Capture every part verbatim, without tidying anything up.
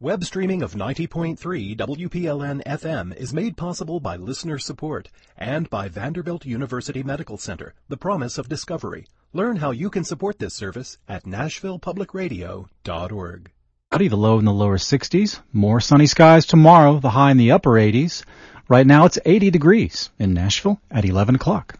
Web streaming of ninety point three W P L N F M is made possible by listener support and by Vanderbilt University Medical Center, the promise of discovery. Learn how you can support this service at nashville public radio dot org. The low in the lower sixties. More sunny skies tomorrow, the high in the upper eighties. Right now it's eighty degrees in Nashville at eleven o'clock.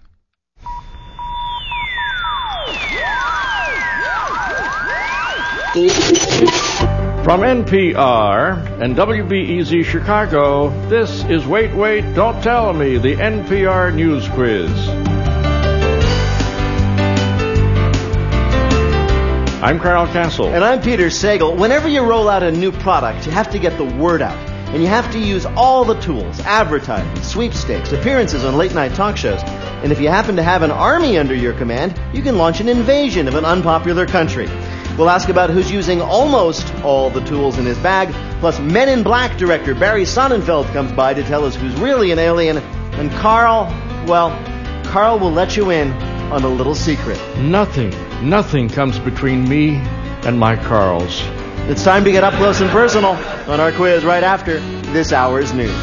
From N P R and W B E Z Chicago, this is Wait, Wait, Don't Tell Me, the N P R News Quiz. I'm Carl Castle. And I'm Peter Sagal. Whenever you roll out a new product, you have to get the word out. And you have to use all the tools, advertising, sweepstakes, appearances on late-night talk shows. And if you happen to have an army under your command, you can launch an invasion of an unpopular country. We'll ask about who's using almost all the tools in his bag, plus Men in Black director Barry Sonnenfeld comes by to tell us who's really an alien. And Carl, well, Carl will let you in on a little secret. Nothing, nothing comes between me and my Carls. It's time to get up close and personal on our quiz right after this hour's news.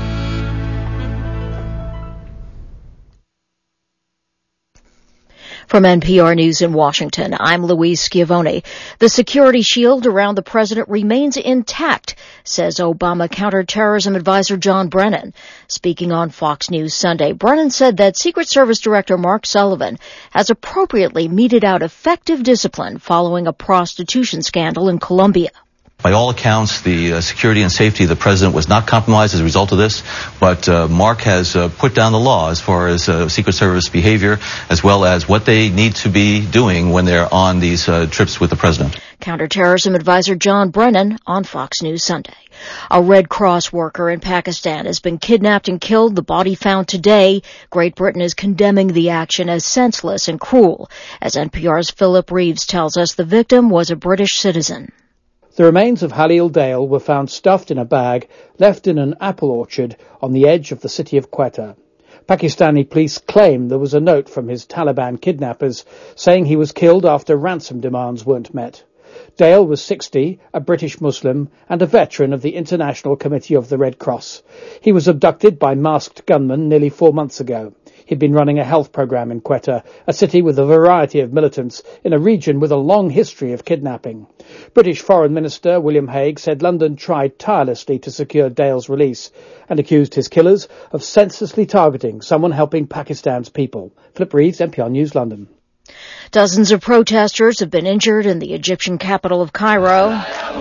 From N P R News in Washington, I'm Louise Schiavone. The security shield around the president remains intact, says Obama counterterrorism advisor John Brennan. Speaking on Fox News Sunday, Brennan said that Secret Service Director Mark Sullivan has appropriately meted out effective discipline following a prostitution scandal in Colombia. By all accounts, the uh, security and safety of the president was not compromised as a result of this, but uh, Mark has uh, put down the law as far as uh, Secret Service behavior, as well as what they need to be doing when they're on these uh, trips with the president. Counterterrorism advisor John Brennan on Fox News Sunday. A Red Cross worker in Pakistan has been kidnapped and killed, the body found today. Great Britain is condemning the action as senseless and cruel. As N P R's Philip Reeves tells us, the victim was a British citizen. The remains of Halil Dale were found stuffed in a bag left in an apple orchard on the edge of the city of Quetta. Pakistani police claim there was a note from his Taliban kidnappers saying he was killed after ransom demands weren't met. Dale was sixty, a British Muslim, and a veteran of the International Committee of the Red Cross. He was abducted by masked gunmen nearly four months ago. He'd been running a health program in Quetta, a city with a variety of militants in a region with a long history of kidnapping. British Foreign Minister William Hague said London tried tirelessly to secure Dale's release and accused his killers of senselessly targeting someone helping Pakistan's people. Flip Reeves, N P R News, London. Dozens of protesters have been injured in the Egyptian capital of Cairo.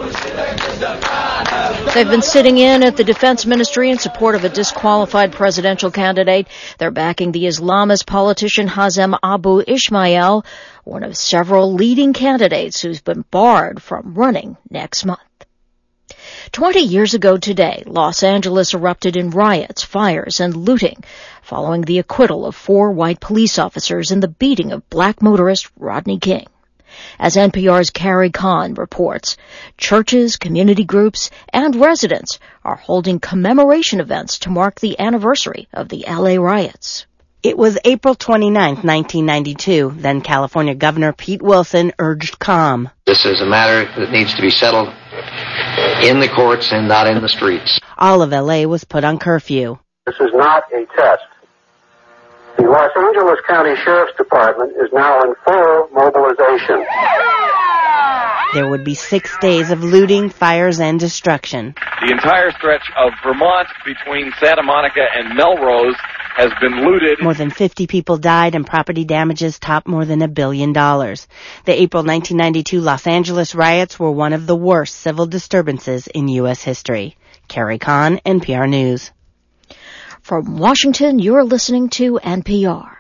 They've been sitting in at the Defense Ministry in support of a disqualified presidential candidate. They're backing the Islamist politician Hazem Abu Ismail, one of several leading candidates who's been barred from running next month. Twenty years ago today, Los Angeles erupted in riots, fires, and looting following the acquittal of four white police officers in the beating of black motorist Rodney King. As N P R's Carrie Kahn reports, churches, community groups, and residents are holding commemoration events to mark the anniversary of the L A riots. It was April twenty-ninth, nineteen ninety-two. Then California Governor Pete Wilson urged calm. This is a matter that needs to be settled in the courts and not in the streets. All of L A was put on curfew. This is not a test. The Los Angeles County Sheriff's Department is now in full mobilization. There would be six days of looting, fires, and destruction. The entire stretch of Vermont between Santa Monica and Melrose has been looted. More than fifty people died and property damages topped more than a billion dollars. The April nineteen ninety-two Los Angeles riots were one of the worst civil disturbances in U S history. Carrie Kahn, N P R News. From Washington, you're listening to N P R.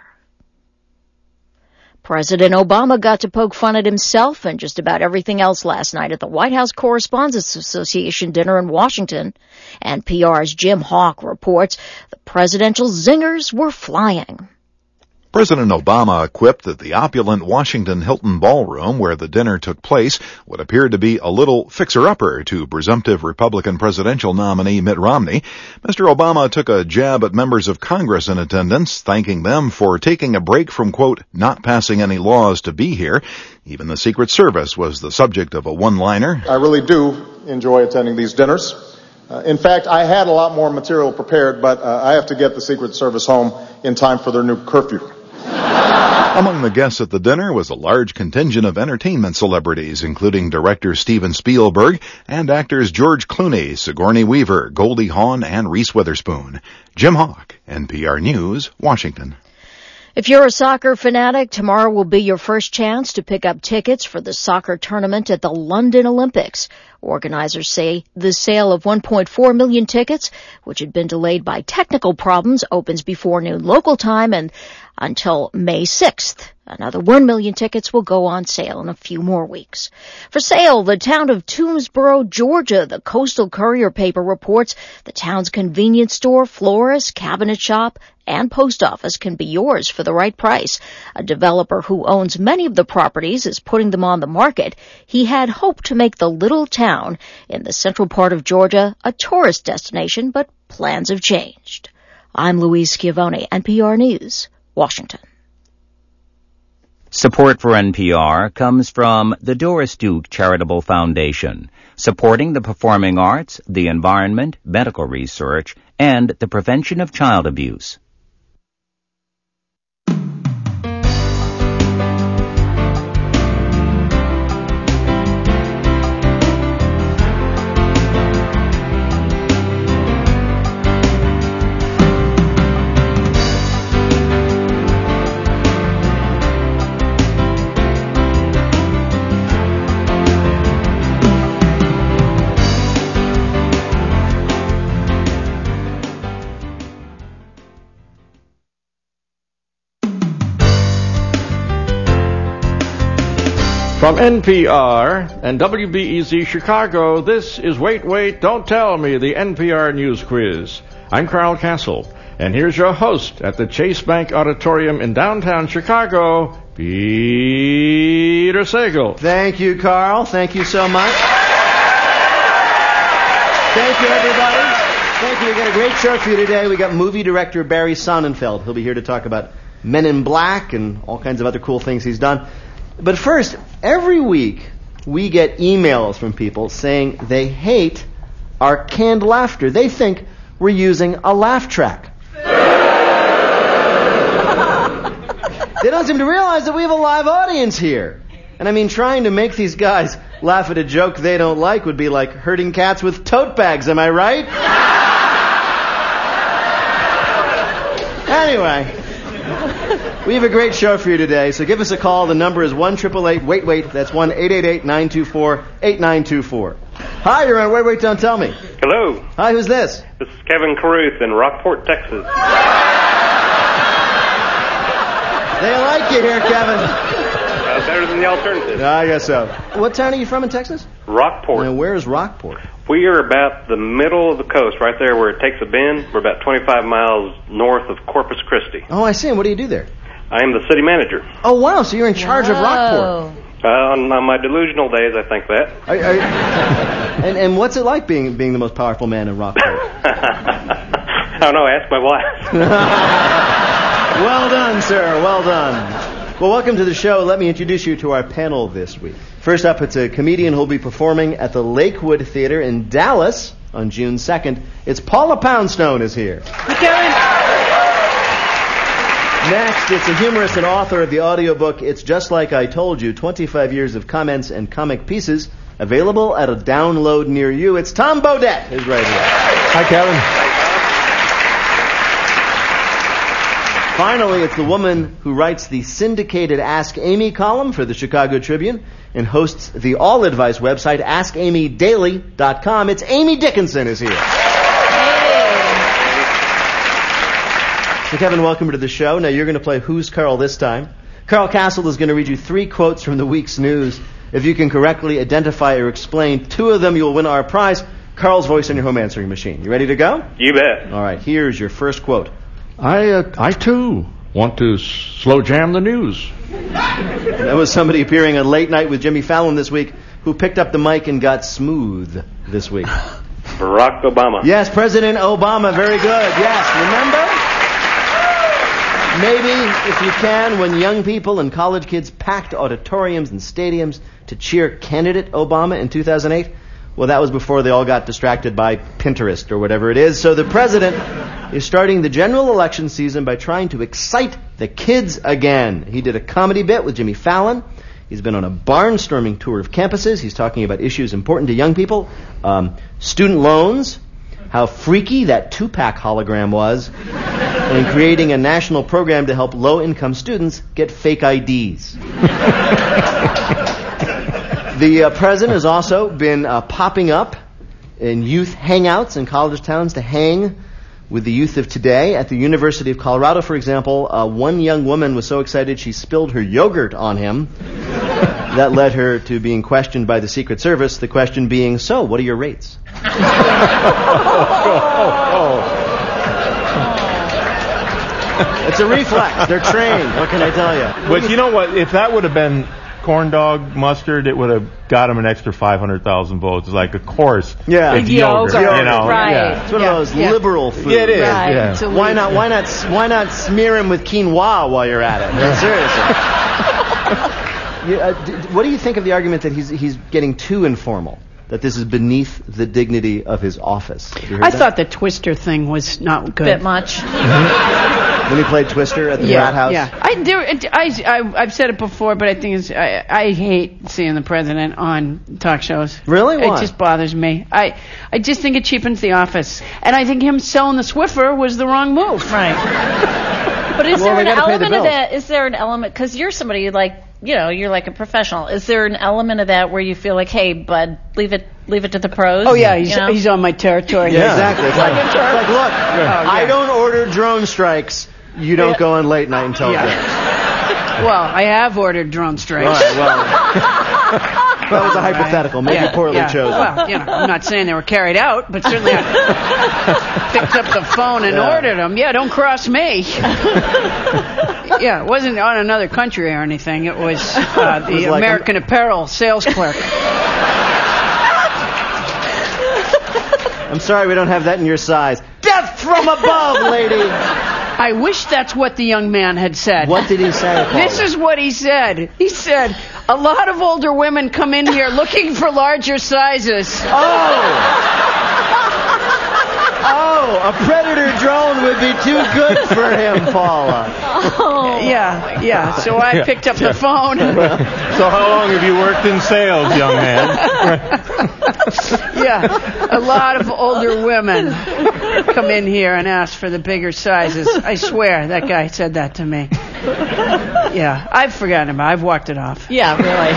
President Obama got to poke fun at himself and just about everything else last night at the White House Correspondents Association dinner in Washington. N P R's Jim Hawk reports the presidential zingers were flying. President Obama quipped that the opulent Washington Hilton ballroom where the dinner took place would appear to be a little fixer-upper to presumptive Republican presidential nominee Mitt Romney. Mister Obama took a jab at members of Congress in attendance, thanking them for taking a break from, quote, not passing any laws to be here. Even the Secret Service was the subject of a one-liner. I really do enjoy attending these dinners. Uh, in fact, I had a lot more material prepared, but uh, I have to get the Secret Service home in time for their new curfew. Among the guests at the dinner was a large contingent of entertainment celebrities, including director Steven Spielberg and actors George Clooney, Sigourney Weaver, Goldie Hawn, and Reese Witherspoon. Jim Hawk, N P R News, Washington. If you're a soccer fanatic, tomorrow will be your first chance to pick up tickets for the soccer tournament at the London Olympics. Organizers say the sale of one point four million tickets, which had been delayed by technical problems, opens before noon local time and until May sixth. Another one million tickets will go on sale in a few more weeks. For sale, the town of Toomsboro, Georgia. The Coastal Courier paper reports the town's convenience store, florist, cabinet shop, and post office can be yours for the right price. A developer who owns many of the properties is putting them on the market. He had hoped to make the little town in the central part of Georgia a tourist destination, but plans have changed. I'm Louise Schiavone, N P R News, Washington. Support for N P R comes from the Doris Duke Charitable Foundation, supporting the performing arts, the environment, medical research, and the prevention of child abuse. From N P R and W B E Z Chicago, this is Wait, Wait, Don't Tell Me, the N P R News Quiz. I'm Carl Castle, and here's your host at the Chase Bank Auditorium in downtown Chicago, Peter Sagal. Thank you, Carl. Thank you so much. Thank you, everybody. Thank you. We got a great show for you today. We got movie director Barry Sonnenfeld. He'll be here to talk about Men in Black and all kinds of other cool things he's done. But first, every week we get emails from people saying they hate our canned laughter. They think we're using a laugh track. They don't seem to realize that we have a live audience here. And I mean, trying to make these guys laugh at a joke they don't like would be like herding cats with tote bags, am I right? Anyway, we have a great show for you today, so give us a call. The number is one eight eight eight, wait, wait. That's one eight eight eight, nine two four, eight nine two four. Hi, you're on Wait, Wait, Don't Tell Me. Hello. Hi, who's this? This is Kevin Caruth in Rockport, Texas. They like you here, Kevin. Uh, better than the alternative. I guess so. What town are you from in Texas? Rockport. And where is Rockport? We are about the middle of the coast, right there where it takes a bend. We're about twenty-five miles north of Corpus Christi. Oh, I see. And what do you do there? I am the city manager. Oh, wow. So you're in charge Whoa. of Rockport. Uh, on, on my delusional days, I think that. Are, are, and, and what's it like being being the most powerful man in Rockport? I don't know. Ask my wife. Well done, sir. Well done. Well, welcome to the show. Let me introduce you to our panel this week. First up, it's a comedian who'll be performing at the Lakewood Theater in Dallas on June second. It's Paula Poundstone is here. Hey, Kevin. Next, it's a humorist and author of the audiobook It's Just Like I Told You, twenty-five years of comments and comic pieces, available at a download near you. It's Tom Bodett is right here. Hi, Kevin. Finally, it's the woman who writes the syndicated Ask Amy column for the Chicago Tribune and hosts the All Advice website, ask amy daily dot com. It's Amy Dickinson is here. So, Kevin, welcome to the show. Now, you're going to play Who's Carl this time. Carl Castle is going to read you three quotes from the week's news. If you can correctly identify or explain two of them, you'll win our prize, Carl's voice in your home answering machine. You ready to go? You bet. All right, here's your first quote. I, uh, I too, want to slow jam the news. That was somebody appearing on Late Night with Jimmy Fallon this week who picked up the mic and got smooth this week. Barack Obama. Yes, President Obama. Very good. Yes, remember? Maybe, if you can, when young people and college kids packed auditoriums and stadiums to cheer candidate Obama in two thousand eight, well, that was before they all got distracted by Pinterest or whatever it is. So the president is starting the general election season by trying to excite the kids again. He did a comedy bit with Jimmy Fallon. He's been on a barnstorming tour of campuses. He's talking about issues important to young people. Um, student loans, how freaky that two-pack hologram was, and creating a national program to help low-income students get fake I Ds. The uh, president has also been uh, popping up in youth hangouts in college towns to hang with the youth of today. At the University of Colorado, for example, uh, one young woman was so excited she spilled her yogurt on him. That led her to being questioned by the Secret Service, the question being, so, what are your rates? It's a reflex. They're trained. What can I tell you? But you know what? If that would have been corn dog mustard, it would have got him an extra five hundred thousand votes. It's like, of course, yeah, it's yogurt, yogurt, you know, right? Yeah. It's one yeah. of those yeah. liberal foods. Yeah, it is. Right. Yeah. So why not? Why not? Why not smear him with quinoa while you're at it? Yeah. Seriously. you, uh, d- what do you think of the argument that he's he's getting too informal? That this is beneath the dignity of his office? I that? thought the Twister thing was not good. Bit much. When he played Twister at the yeah, Rat House? Yeah, I, there, I, I, I've said it before, but I think it's, I, I hate seeing the president on talk shows. Really? Why? It just bothers me. I, I just think it cheapens the office. And I think him selling the Swiffer was the wrong move. Right. But is Well, there they an gotta pay the element of bills. that? Is there an element, because you're somebody like, you know, you're like a professional. Is there an element of that where you feel like, hey, bud, leave it, leave it to the pros? Oh yeah, he's you know? he's on my territory. Yeah, exactly. It's like, it's like look, yeah. I don't order drone strikes. You don't Yeah. go on late night and tell Yeah. them. Well, I have ordered drone strikes. All right, well, that was a hypothetical, maybe Yeah, poorly yeah. chosen. Well, you know, I'm not saying they were carried out, but certainly I picked up the phone and Yeah. ordered them. Yeah, don't cross me. Yeah, it wasn't on another country or anything. It was uh, the It was like American Apparel sales clerk. I'm sorry we don't have that in your size. Death from above, lady! I wish that's what the young man had said. What did he say, Paula? This is what he said. He said, a lot of older women come in here looking for larger sizes. Oh! Oh, a Predator drone would be too good for him, Paula. Oh. Yeah, yeah. So I picked up the phone. So how long have you worked in sales, young man? Yeah, a lot of older women come in here and ask for the bigger sizes. I swear, that guy said that to me. Yeah, I've forgotten about it. I've walked it off. Yeah, really.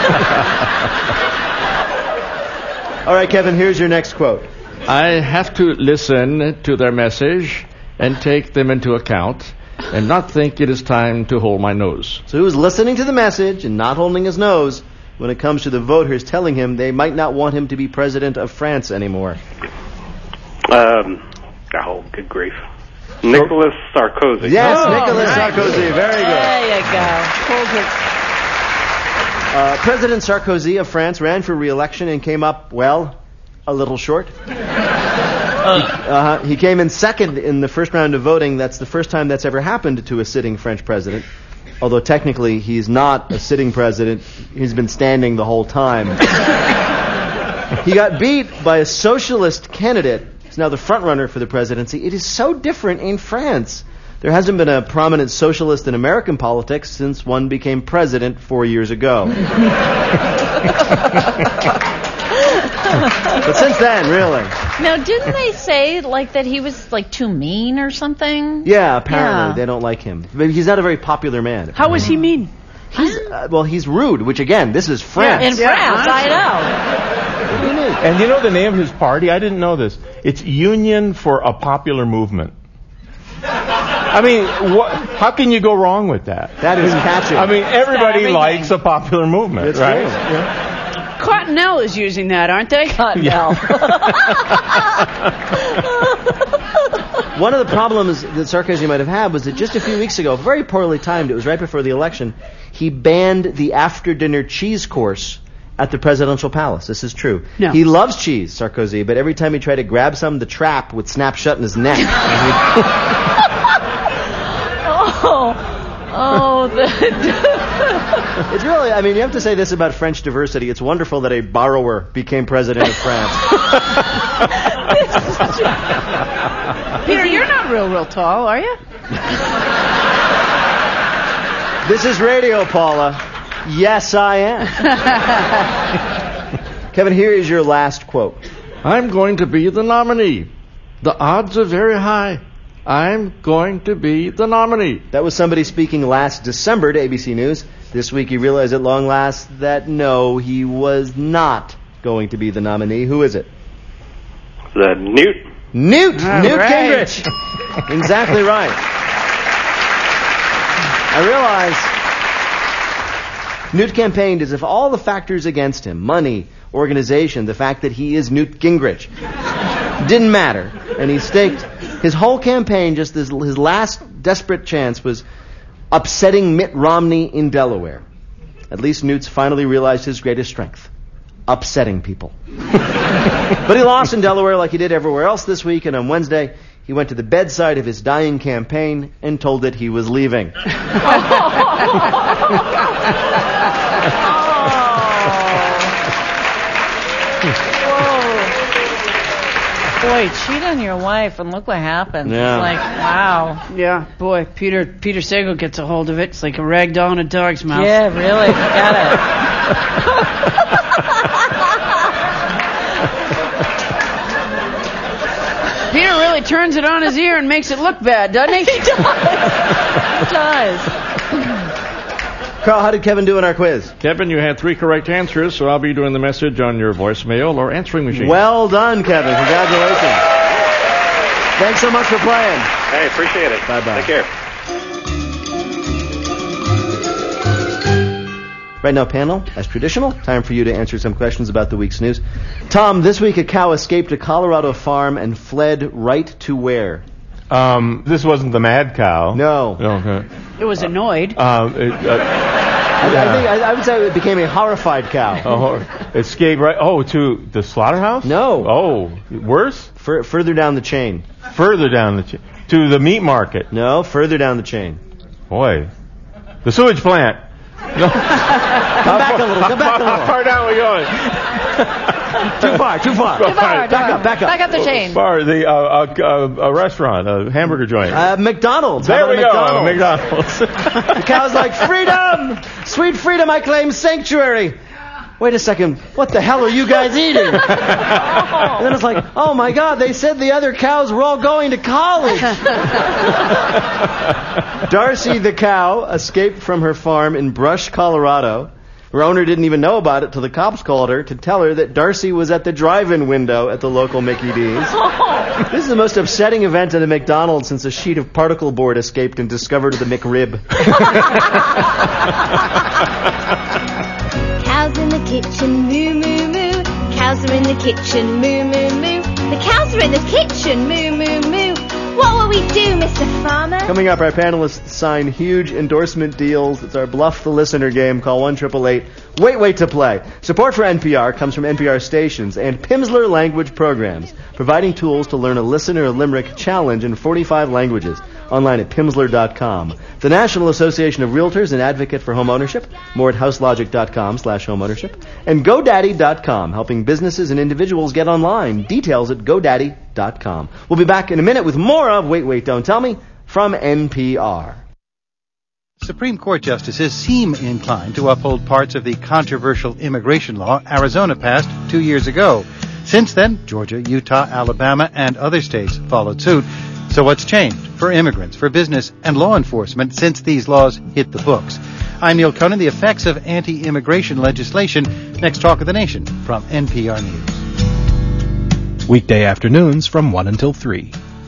All right, Kevin, here's your next quote. I have to listen to their message and take them into account and not think it is time to hold my nose. So he was listening to the message and not holding his nose when it comes to the voters telling him they might not want him to be president of France anymore. Um, oh, good grief. Nicolas Sarkozy. Yes, Oh, Nicolas right. Sarkozy. Very good. There you go. Hold it. Uh, President Sarkozy of France ran for re-election and came up, well, a little short. Uh, he came in second in the first round of voting. That's the first time that's ever happened to a sitting French president. Although technically he's not a sitting president. He's been standing the whole time. He got beat by a socialist candidate. He's now the front runner for the presidency. It is so different in France. There hasn't been a prominent socialist in American politics since one became president four years ago. But since then, really. Now, didn't they say like that he was like too mean or something? Yeah, apparently Yeah. they don't like him. But he's not a very popular man. How was he mean? He's uh, well, he's rude. Which again, this is France. In France, I know. What do you mean? And you know the name of his party? I didn't know this. It's Union for a Popular Movement. I mean, what, how can you go wrong with that? That is catchy. I mean, everybody Everything. likes a popular movement, It's right? true. Yeah. Cottonelle is using that, aren't they? Cottonelle. One of the problems that Sarkozy might have had was that just a few weeks ago, very poorly timed, it was right before the election, he banned the after-dinner cheese course at the presidential palace. This is true. No. He loves cheese, Sarkozy, but every time he tried to grab some, the trap would snap shut in his neck. Oh, oh, the... It's really, I mean, you have to say this about French diversity. It's wonderful that a borrower became president of France. Peter, you're not real, real tall, are you? This is radio, Paula. Yes, I am. Kevin, here is your last quote. I'm going to be the nominee. The odds are very high. I'm going to be the nominee. That was somebody speaking last December to A B C News. This week he realized at long last that no, he was not going to be the nominee. Who is it? The Newt. Newt! All Newt right. Gingrich! Exactly right. I realize Newt campaigned as if all the factors against him, money, organization, the fact that he is Newt Gingrich, didn't matter. And he staked his whole campaign, just his, his last desperate chance was upsetting Mitt Romney in Delaware. At least Newt's finally realized his greatest strength, upsetting people. But he lost in Delaware like he did everywhere else this week, and on Wednesday he went to the bedside of his dying campaign and told it he was leaving. Boy, cheat on your wife and look what happens. Yeah. It's like, wow. Yeah, boy, Peter Peter Sagal gets a hold of it. It's like a rag doll in a dog's mouth. Yeah, really. Got it. Peter really turns it on his ear and makes it look bad, doesn't he? He does. He does. Carl, how did Kevin do in our quiz? Kevin, you had three correct answers, so I'll be doing the message on your voicemail or answering machine. Well done, Kevin. Congratulations. Thanks so much for playing. Hey, appreciate it. Bye-bye. Take care. Right now, panel, as traditional, time for you to answer some questions about the week's news. Tom, this week a cow escaped a Colorado farm and fled right to where? Um, this wasn't the mad cow. No. Okay. It was annoyed. Um, it, uh, I, I, think, I, I would say it became a horrified cow. oh, escape right. Oh, to the slaughterhouse? No. Oh, worse? Fur, further down the chain. Further down the chain. To the meat market. No, further down the chain. Boy. The sewage plant. No. Come back a little. Come back a little. How far down are we going? Too far. Too far. Too far. Back up. Back up. Back up the chain. Far. The uh, uh, uh, a restaurant, a hamburger joint. Uh, McDonald's. There How we about go. McDonald's? McDonald's. The cow's like, freedom! Sweet freedom, I claim sanctuary. Wait a second, what the hell are you guys eating? And then it's like, oh my God, they said the other cows were all going to college. Darcy the cow escaped from her farm in Brush, Colorado. Her owner didn't even know about it till the cops called her to tell her that Darcy was at the drive-in window at the local Mickey D's. This is the most upsetting event at a McDonald's since a sheet of particle board escaped and discovered the McRib. Cows in the kitchen, moo, moo, moo. Cows are in the kitchen, moo, moo, moo. The cows are in the kitchen, moo, moo, moo. What will we do, Mister Farmer? Coming up, our panelists sign huge endorsement deals. It's our Bluff the Listener game. Call one eight eight eight wait wait to play. Support for N P R comes from N P R stations and Pimsleur Language Programs, providing tools to learn a listener limerick challenge in forty-five languages. Online at pimsleur dot com. The National Association of Realtors, an advocate for home ownership. More at houselogic dot com slash home ownership. And GoDaddy dot com, helping businesses and individuals get online. Details at GoDaddy dot com. We'll be back in a minute with more of Wait, Wait, Don't Tell Me from N P R. Supreme Court justices seem inclined to uphold parts of the controversial immigration law Arizona passed two years ago. Since then, Georgia, Utah, Alabama, and other states followed suit. So what's changed for immigrants, for business, and law enforcement since these laws hit the books? I'm Neil Conan. The effects of anti-immigration legislation. Next Talk of the Nation from N P R News. Weekday afternoons from one until three.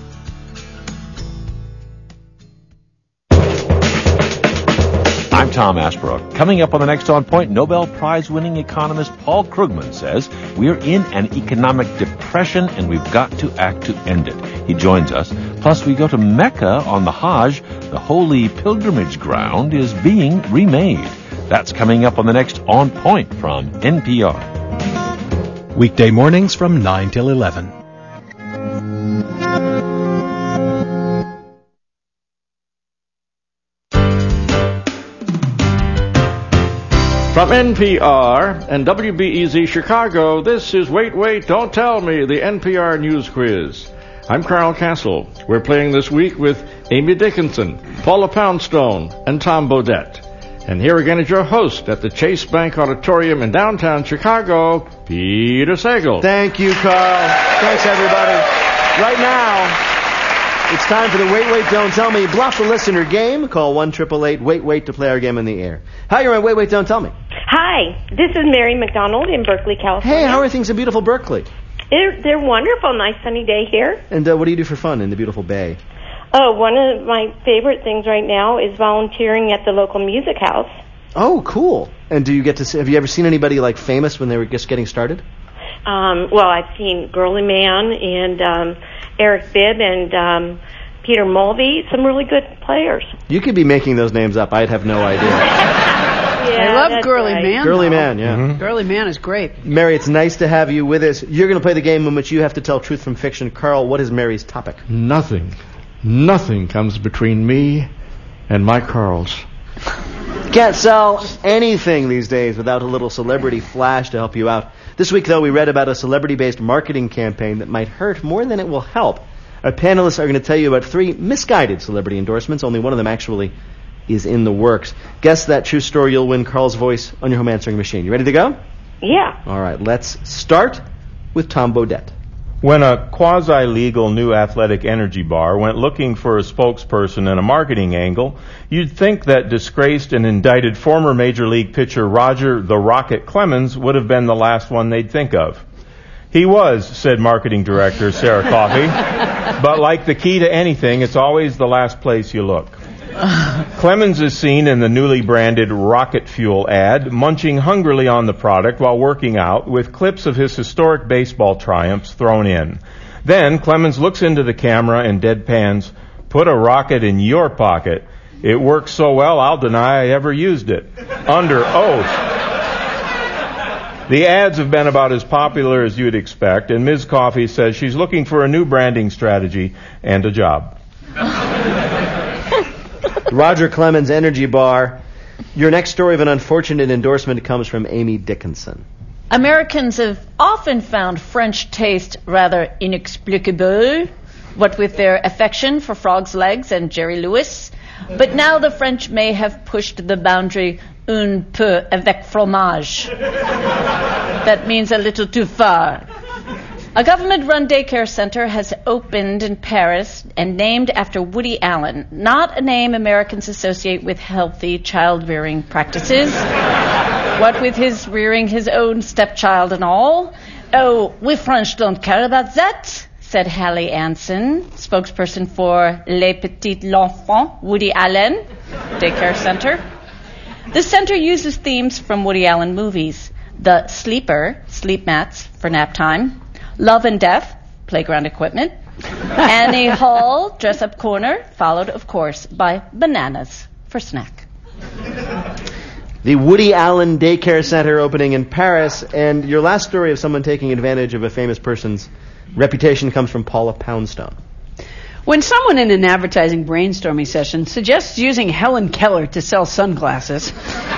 I'm Tom Asbrook. Coming up on the next On Point, Nobel Prize-winning economist Paul Krugman says we're in an economic depression and we've got to act to end it. He joins us. Plus, we go to Mecca on the Hajj. The holy pilgrimage ground is being remade. That's coming up on the next On Point from N P R. Weekday mornings from nine till eleven. From N P R and W B E Z Chicago, this is Wait, Wait, Don't Tell Me, the N P R News Quiz. I'm Carl Castle. We're playing this week with Amy Dickinson, Paula Poundstone, and Tom Bodett. And here again is your host at the Chase Bank Auditorium in downtown Chicago, Peter Sagal. Thank you, Carl. Thanks, everybody. Right now, it's time for the Wait, Wait, Don't Tell Me Bluff the Listener game. Call one eight eight eight wait wait to play our game in the air. Hi, you're on Wait, Wait, Don't Tell Me. Hi, this is Mary McDonald in Berkeley, California. Hey, how are things in beautiful Berkeley? They're, they're wonderful. Nice sunny day here. And uh, what do you do for fun in the beautiful Bay? Oh, one of my favorite things right now is volunteering at the local music house. Oh, cool. And do you get to see, have you ever seen anybody like famous when they were just getting started? Um, well, I've seen Girly Man and um, Eric Bibb and um, Peter Mulvey, some really good players. You could be making those names up. I'd have no idea. Yeah, I love that's Girly right. Man. Girly though. Man, yeah. Mm-hmm. Girly Man is great. Mary, it's nice to have you with us. You're going to play the game in which you have to tell truth from fiction. Carl, what is Mary's topic? Nothing, nothing comes between me and my Carls. Can't sell anything these days without a little celebrity flash to help you out. This week, though, we read about a celebrity-based marketing campaign that might hurt more than it will help. Our panelists are going to tell you about three misguided celebrity endorsements. Only one of them actually is in the works. Guess that true story, you'll win Carl's voice on your home answering machine. You ready to go? Yeah. All right, let's start with Tom Bodett. When a quasi-legal new athletic energy bar went looking for a spokesperson and a marketing angle, you'd think that disgraced and indicted former Major League pitcher Roger the Rocket Clemens would have been the last one they'd think of. He was, said marketing director Sarah Coffey, but like the key to anything, it's always the last place you look. Clemens is seen in the newly branded Rocket Fuel ad, munching hungrily on the product while working out, with clips of his historic baseball triumphs thrown in. Then Clemens looks into the camera and deadpans, "Put a rocket in your pocket. It works so well, I'll deny I ever used it." Under oath. The ads have been about as popular as you'd expect, and Miz Coffey says she's looking for a new branding strategy and a job. Roger Clemens Energy Bar. Your next story of an unfortunate endorsement comes from Amy Dickinson. Americans have often found French taste rather inexplicable, what with their affection for Frog's Legs and Jerry Lewis. But now the French may have pushed the boundary un peu avec fromage. That means a little too far. A government-run daycare center has opened in Paris and named after Woody Allen, not a name Americans associate with healthy child-rearing practices. What with his rearing his own stepchild and all. Oh, we French don't care about that, said Hallie Anson, spokesperson for Les Petits L'Enfants, Woody Allen Daycare Center. The center uses themes from Woody Allen movies. The Sleeper, sleep mats for nap time. Love and Death, playground equipment. Annie Hall, dress-up corner, followed, of course, by bananas for snack. The Woody Allen Daycare Center opening in Paris, and your last story of someone taking advantage of a famous person's reputation comes from Paula Poundstone. When someone in an advertising brainstorming session suggests using Helen Keller to sell sunglasses,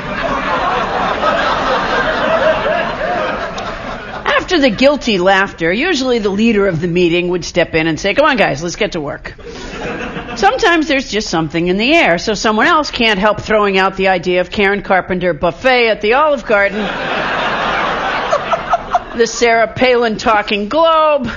after the guilty laughter, usually the leader of the meeting would step in and say, "Come on, guys, let's get to work." Sometimes there's just something in the air, so someone else can't help throwing out the idea of Karen Carpenter buffet at the Olive Garden, the Sarah Palin talking globe,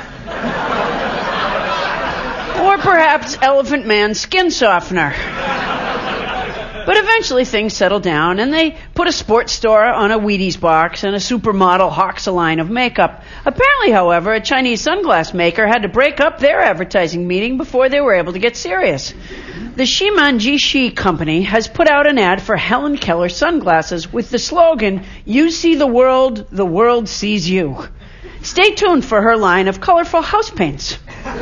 or perhaps Elephant Man skin softener. But eventually things settle down, and they put a sports store on a Wheaties box, and a supermodel hawks a line of makeup. Apparently, however, a Chinese sunglass maker had to break up their advertising meeting before they were able to get serious. The Shimanji Company has put out an ad for Helen Keller sunglasses with the slogan, "You see the world, the world sees you." Stay tuned for her line of colorful house paints.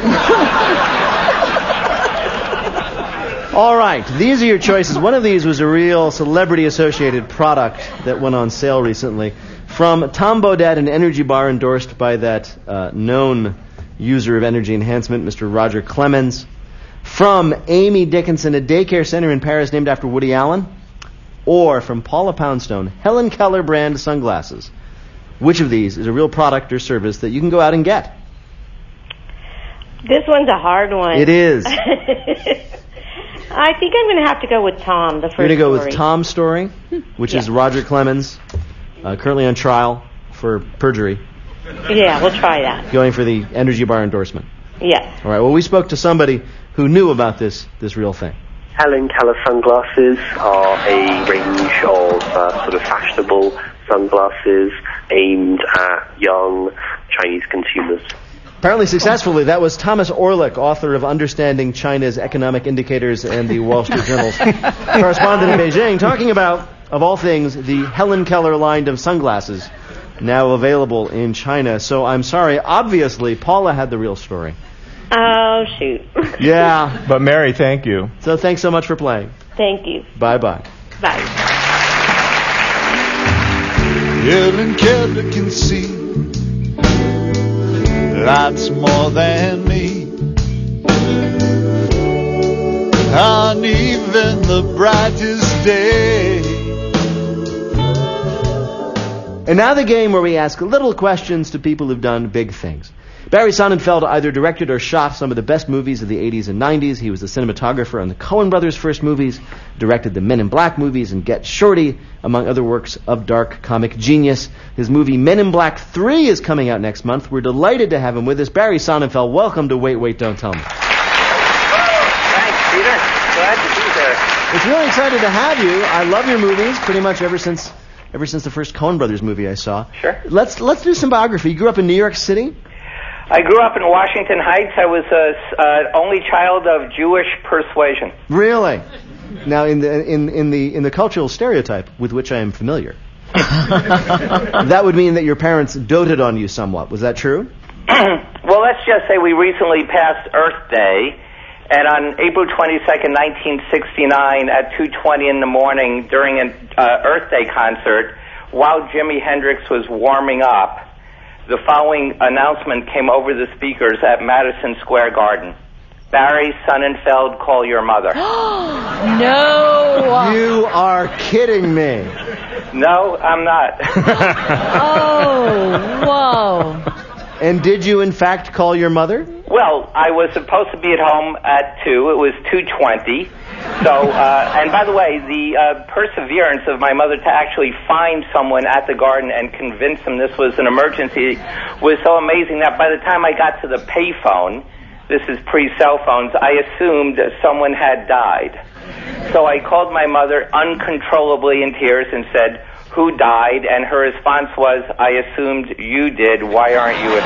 All right, these are your choices. One of these was a real celebrity-associated product that went on sale recently. From Tom Bodett, an energy bar endorsed by that uh, known user of energy enhancement, Mister Roger Clemens. From Amy Dickinson, a daycare center in Paris named after Woody Allen. or from Paula Poundstone, Helen Keller brand sunglasses. Which of these is a real product or service that you can go out and get? This one's a hard one. It is. I think I'm going to have to go with Tom, the first You're going to go story. with Tom's story, which Yeah. is Roger Clemens, uh, currently on trial for perjury, Yeah, we'll try that. going for the Energy Bar endorsement. Yes. All right, well, we spoke to somebody who knew about this this real thing. Helen Keller sunglasses are a range of uh, sort of fashionable sunglasses aimed at young Chinese consumers. Apparently successfully, that was Thomas Orlick, author of Understanding China's Economic Indicators and the Wall Street Journal's correspondent in Beijing, talking about, of all things, the Helen Keller line of sunglasses now available in China. So I'm sorry, obviously, Paula had the real story. Oh, shoot. Yeah. But Mary, thank you. So thanks so much for playing. Thank you. Bye-bye. Bye. Helen Keller can see lots more than me, on even the brightest day. And now the game where we ask little questions to people who've done big things. Barry Sonnenfeld either directed or shot some of the best movies of the eighties and nineties. He was the cinematographer on the Coen brothers' first movies, directed the Men in Black movies and Get Shorty, among other works of dark comic genius. His movie Men in Black three is coming out next month. We're delighted to have him with us. Barry Sonnenfeld, welcome to Wait, Wait, Don't Tell Me. Thanks, Peter. Glad to be there. It's really excited to have you. I love your movies pretty much ever since ever since the first Coen brothers movie I saw. Sure. Let's let's do some biography. You grew up in New York City? I grew up in Washington Heights. I was a uh, only child of Jewish persuasion. Really? Now, in the in in the in the cultural stereotype with which I am familiar, that would mean that your parents doted on you somewhat. Was that true? Well, let's just say we recently passed Earth Day, and on April twenty-second, nineteen sixty-nine, at two twenty in the morning, during an uh, Earth Day concert, while Jimi Hendrix was warming up, the following announcement came over the speakers at Madison Square Garden. Barry Sonnenfeld, call your mother. No! You are kidding me. No, I'm not. Oh, whoa. And did you, in fact, call your mother? Well, I was supposed to be at home at two. It was two twenty. So, uh, and by the way, the uh, perseverance of my mother to actually find someone at the garden and convince them this was an emergency was so amazing that by the time I got to the payphone, this is pre-cell phones, I assumed that someone had died. So I called my mother uncontrollably in tears and said, "Who died?" And her response was, "I assumed you did. Why aren't you at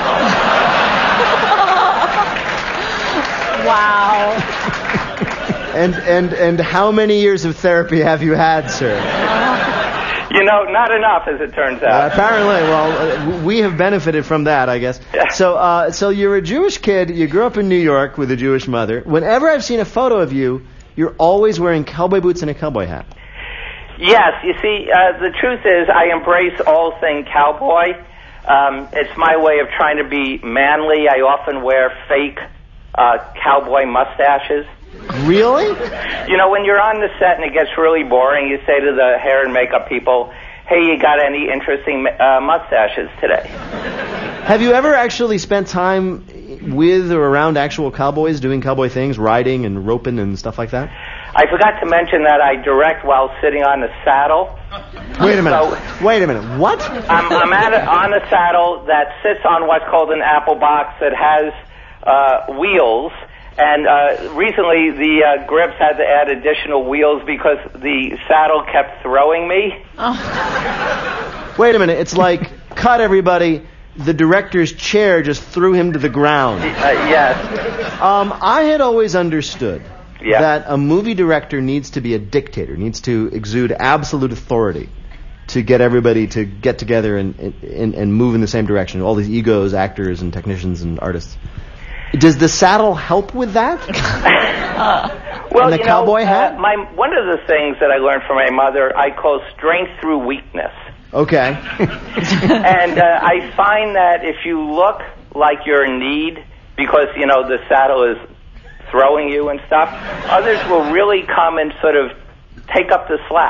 home?" Wow. And and and how many years of therapy have you had, sir? You know, not enough, as it turns out. Uh, apparently, well, uh, we have benefited from that, I guess. So, uh, so you're a Jewish kid. You grew up in New York with a Jewish mother. Whenever I've seen a photo of you, you're always wearing cowboy boots and a cowboy hat. Yes, you see, uh, the truth is I embrace all thing cowboy. Um, it's my way of trying to be manly. I often wear fake uh, cowboy mustaches. Really? You know, when you're on the set and it gets really boring, you say to the hair and makeup people, "Hey, you got any interesting uh, mustaches today?" Have you ever actually spent time with or around actual cowboys doing cowboy things, riding and roping and stuff like that? I forgot to mention that I direct while sitting on the saddle. Wait a minute. So, Wait a minute. What? I'm, I'm at a, on a saddle that sits on what's called an apple box that has uh, wheels. And uh, recently the uh, grips had to add additional wheels because the saddle kept throwing me. Oh. Wait a minute. It's like, cut everybody. The director's chair just threw him to the ground. Uh, yes. Um, I had always understood Yeah. that a movie director needs to be a dictator, needs to exude absolute authority to get everybody to get together and, and, and move in the same direction. All these egos, actors and technicians and artists. Does the saddle help with that? Well, and the you cowboy know, hat? Uh, my one of the things that I learned from my mother, I call strength through weakness. Okay. And uh, I find that if you look like you're in need, because, you know, the saddle is throwing you and stuff, others will really come and sort of take up the slack.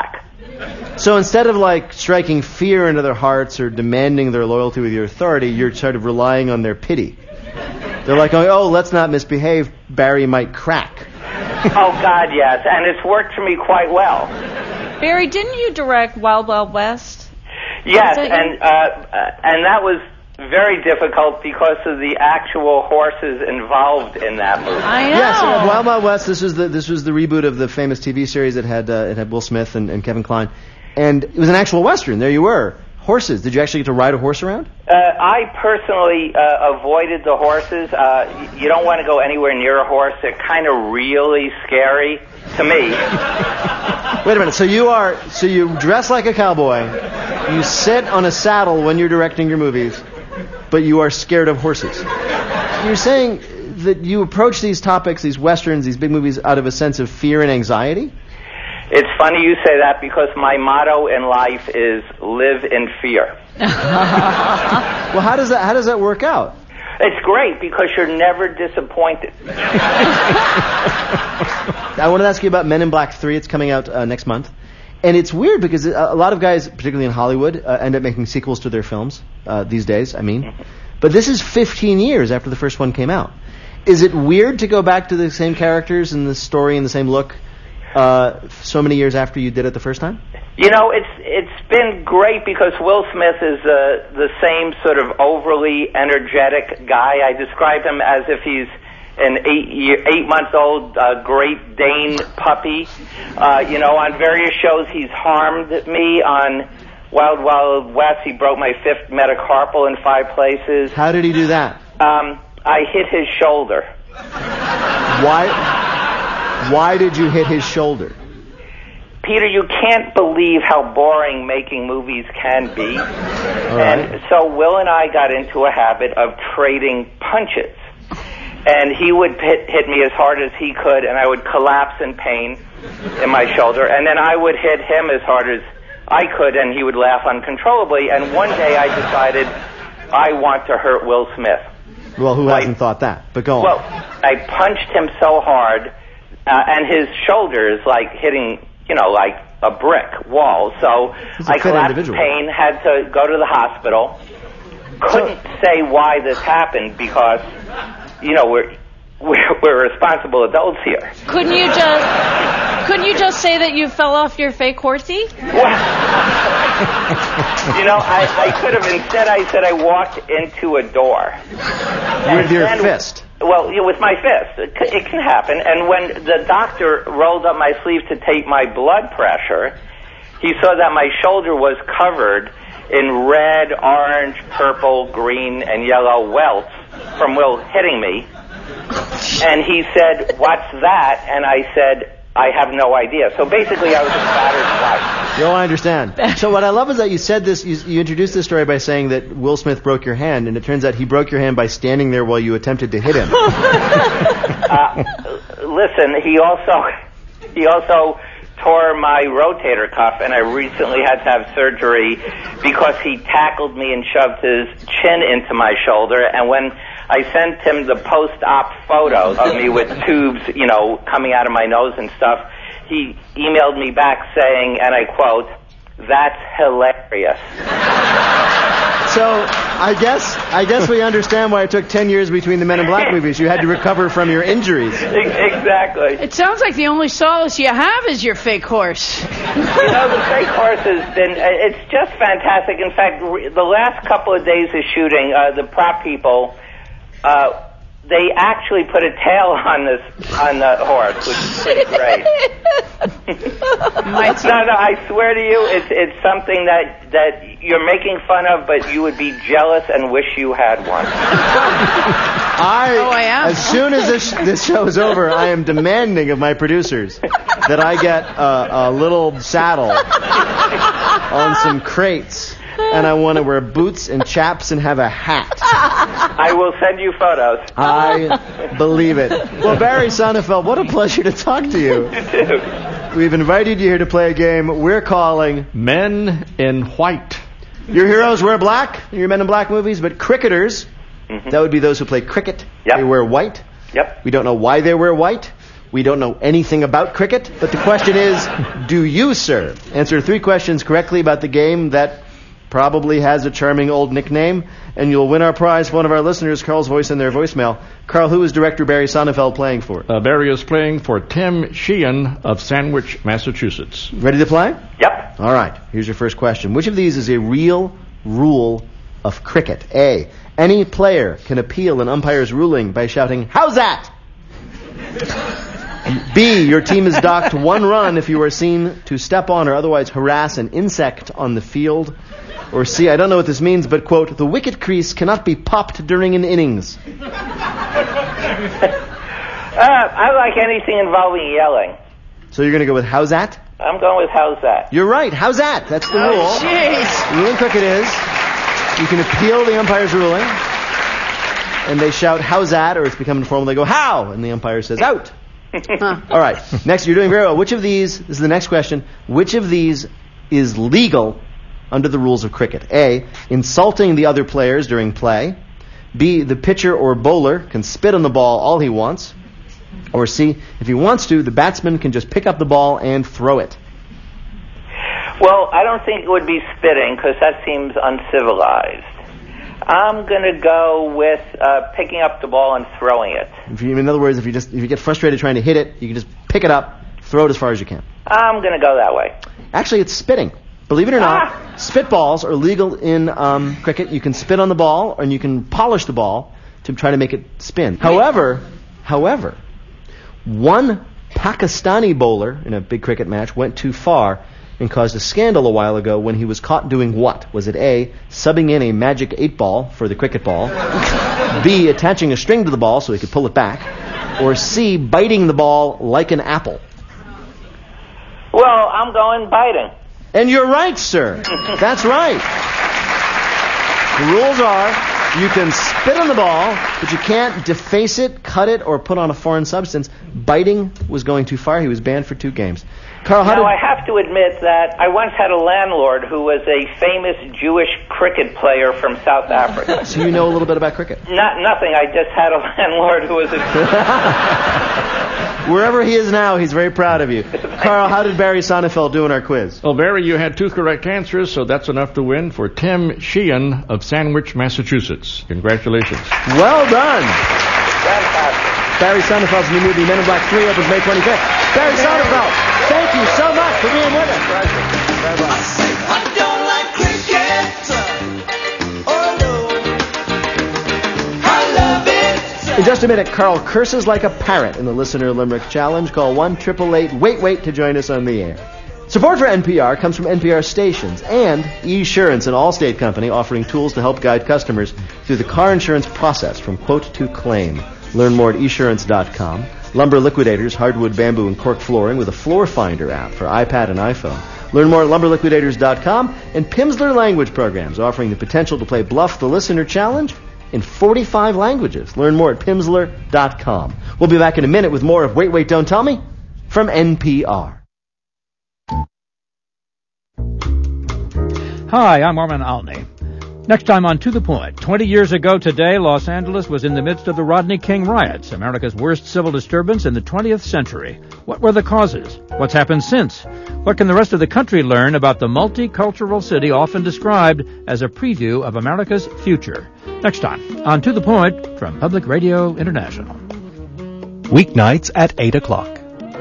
So instead of like striking fear into their hearts or demanding their loyalty with your authority, you're sort of relying on their pity. They're like, oh, let's not misbehave. Barry might crack. Oh, God, yes. And it's worked for me quite well. Barry, didn't you direct Wild Wild West? Yes, and uh, uh, and that was very difficult because of the actual horses involved in that movie. I know. Yes, uh, Wild Wild West. This was the this was the reboot of the famous T V series that had uh, it had Will Smith and, and Kevin Kline, and it was an actual Western. There you were. Horses. Did you actually get to ride a horse around? Uh, I personally uh, avoided the horses. Uh, you don't want to go anywhere near a horse. They're kind of really scary to me. Wait a minute. So you are so you dress like a cowboy. You sit on a saddle when you're directing your movies, but you are scared of horses. You're saying that you approach these topics, these westerns, these big movies, out of a sense of fear and anxiety? It's funny you say that because my motto in life is live in fear. Well, how does that how does that work out? It's great because you're never disappointed. I want to ask you about Men in Black three. It's coming out uh, next month. And it's weird because a lot of guys, particularly in Hollywood, uh, end up making sequels to their films uh, these days, I mean. But this is fifteen years after the first one came out. Is it weird to go back to the same characters and the story and the same look uh, so many years after you did it the first time? You know, it's it's been great because Will Smith is uh, the same sort of overly energetic guy. I describe him as if he's an eight year, eight months old uh, Great Dane puppy. Uh, you know, on various shows he's harmed me. On Wild Wild West, he broke my fifth metacarpal in five places. How did he do that? Um, I hit his shoulder. Why? Why did you hit his shoulder? Peter, you can't believe how boring making movies can be. Right. And so Will and I got into a habit of trading punches. And he would hit, hit me as hard as he could, and I would collapse in pain in my shoulder. And then I would hit him as hard as I could, and he would laugh uncontrollably. And one day I decided I want to hurt Will Smith. Well, who Like- hasn't thought that? But go on. Well, I punched him so hard, uh, and his shoulder is like hitting, you know, like a brick wall. So He's a I fit collapsed in individual. pain, had to go to the hospital. Couldn't say why this happened because, you know, we're we're, we're responsible adults here. Couldn't you just couldn't you just say that you fell off your fake horsey? You know, I, I could have. Instead, I said I walked into a door. With your then- fist. Well, yeah, with my fist. It, c- it can happen. And when the doctor rolled up my sleeve to take my blood pressure, he saw that my shoulder was covered in red, orange, purple, green, and yellow welts from Will hitting me. And he said, "What's that?" And I said, "I have no idea." So basically, I was a battered wife. No, I understand. So what I love is that you said this, you, you introduced this story by saying that Will Smith broke your hand, and it turns out he broke your hand by standing there while you attempted to hit him. Uh, listen, he also he also tore my rotator cuff, and I recently had to have surgery because he tackled me and shoved his chin into my shoulder. And when I sent him the post-op photos of me with tubes, you know, coming out of my nose and stuff, he emailed me back saying, and I quote, "That's hilarious." So I guess I guess we understand why it took ten years between the Men in Black movies. You had to recover from your injuries. Exactly. It sounds like the only solace you have is your fake horse. You know, the fake horse has been, it's just fantastic. In fact, re- the last couple of days of shooting, uh, the prop people, uh, they actually put a tail on this, on the horse, which is pretty great. No, no, I swear to you, it's it's something that, that you're making fun of, but you would be jealous and wish you had one. I, Oh, I am. As soon as this this show is over, I am demanding of my producers that I get a, a little saddle on some crates, and I want to wear boots and chaps and have a hat. I will send you photos. I believe it. Well, Barry Sonnenfeld, what a pleasure to talk to you. We've invited you here to play a game we're calling Men in White. Your heroes wear black in your Men in Black movies, but cricketers, Mm-hmm. that would be those who play cricket, Yep. they wear white. Yep. We don't know why they wear white, We don't know anything about cricket, but the question is, do you, sir? Answer three questions correctly about the game that probably has a charming old nickname, and you'll win our prize for one of our listeners, Carl's voice in their voicemail. Carl, who is director Barry Sonnenfeld playing for? Uh, Barry is playing for Tim Sheehan of Sandwich, Massachusetts. Ready to play? Yep. All right, here's your first question. Which of these is a real rule of cricket? A, any player can appeal an umpire's ruling by shouting, "How's that?" B, your team is docked one run if you are seen to step on or otherwise harass an insect on the field. Or C, I don't know what this means, but, quote, the wicket crease cannot be popped during an innings. uh, I like anything involving yelling. So you're going to go with how's that? I'm going with how's that. You're right. How's that? That's the Oh, rule. jeez. The rule in cricket is you can appeal the umpire's ruling, and they shout how's that, or it's become informal. They go how, and the umpire says out. All right. Next, you're doing very well. Which of these, this is the next question, which of these is legal under the rules of cricket? A, insulting the other players during play. B, the pitcher or bowler can spit on the ball all he wants. Or C, if he wants to, the batsman can just pick up the ball and throw it. Well, I don't think it would be spitting because that seems uncivilized. I'm going to go with uh, picking up the ball and throwing it. If you, in other words, if you just if you get frustrated trying to hit it, you can just pick it up, throw it as far as you can. I'm going to go that way. Actually, it's spitting. Believe it or not, Ah. spitballs are legal in um, cricket. You can spit on the ball, and you can polish the ball to try to make it spin. However, however, one Pakistani bowler in a big cricket match went too far and caused a scandal a while ago when he was caught doing what? Was it A, subbing in a magic eight ball for the cricket ball, B, attaching a string to the ball so he could pull it back, or C, biting the ball like an apple? Well, I'm going biting. And you're right, sir. That's right. The rules are you can spit on the ball, but you can't deface it, cut it, or put on a foreign substance. Biting was going too far. He was banned for two games. Carl, how now, did... I have to admit that I once had a landlord who was a famous Jewish cricket player from South Africa. So you know a little bit about cricket? Not nothing. I just had a landlord who was a... Wherever he is now, he's very proud of you. Carl, how did Barry Sonnenfeld do in our quiz? Well, Barry, you had two correct answers, so that's enough to win for Tim Sheehan of Sandwich, Massachusetts. Congratulations. Well done. Fantastic. Barry Sonnenfeld's new movie, Men in Black three, opens May twenty-fifth. Barry Sonnenfeld, thank you so much for being with us. Very much. In just a minute, Carl curses like a parrot in the Listener Limerick Challenge. Call one eight eight eight wait wait to join us on the air. Support for N P R comes from N P R stations and eSurance, an Allstate company offering tools to help guide customers through the car insurance process from quote to claim. Learn more at esurance dot com. Lumber Liquidators, hardwood, bamboo, and cork flooring with a Floor Finder app for iPad and iPhone. Learn more at lumber liquidators dot com. And Pimsleur Language Programs, offering the potential to play Bluff the Listener Challenge in forty-five languages. Learn more at pimsleur dot com. We'll be back in a minute with more of Wait, Wait, Don't Tell Me from N P R. Hi, I'm Armin Alney. Next time on To the Point, twenty years ago today, Los Angeles was in the midst of the Rodney King riots, America's worst civil disturbance in the twentieth century. What were the causes? What's happened since? What can the rest of the country learn about the multicultural city often described as a preview of America's future? Next time on To the Point from Public Radio International. Weeknights at eight o'clock.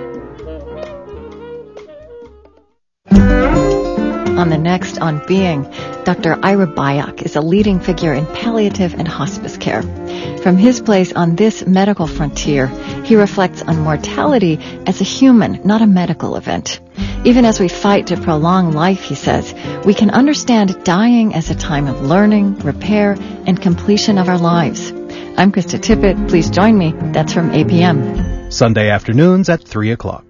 On the next On Being, Doctor Ira Byock is a leading figure in palliative and hospice care. From his place on this medical frontier, he reflects on mortality as a human, not a medical event. Even as we fight to prolong life, he says, we can understand dying as a time of learning, repair, and completion of our lives. I'm Krista Tippett. Please join me. That's from A P M. Sunday afternoons at three o'clock.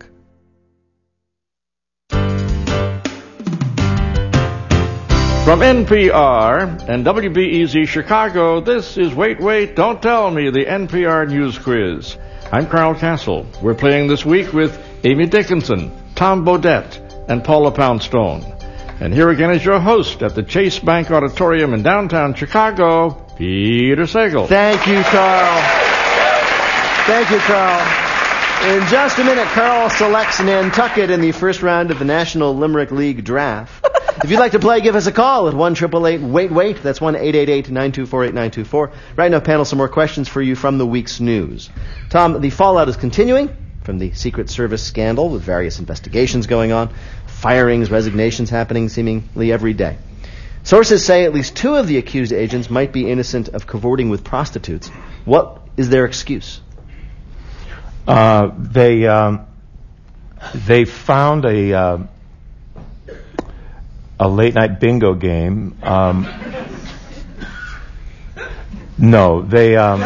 From N P R and W B E Z Chicago, this is Wait, Wait, Don't Tell Me, the N P R News Quiz. I'm Carl Castle. We're playing this week with Amy Dickinson, Tom Bodette, and Paula Poundstone. And here again is your host at the Chase Bank Auditorium in downtown Chicago, Peter Sagal. Thank you, Carl. Thank you, Carl. In just a minute, Carl selects Nantucket in the first round of the National Limerick League draft. If you'd like to play, give us a call at one eight eight eight, wait, wait. That's one eight eight eight, nine two four, eight nine two four. Right now, panel, some more questions for you from the week's news. Tom, the fallout is continuing from the Secret Service scandal with various investigations going on, firings, resignations happening seemingly every day. Sources say at least two of the accused agents might be innocent of cavorting with prostitutes. What is their excuse? Uh, they um, they found a uh, a late night bingo game. Um, no, they. Um,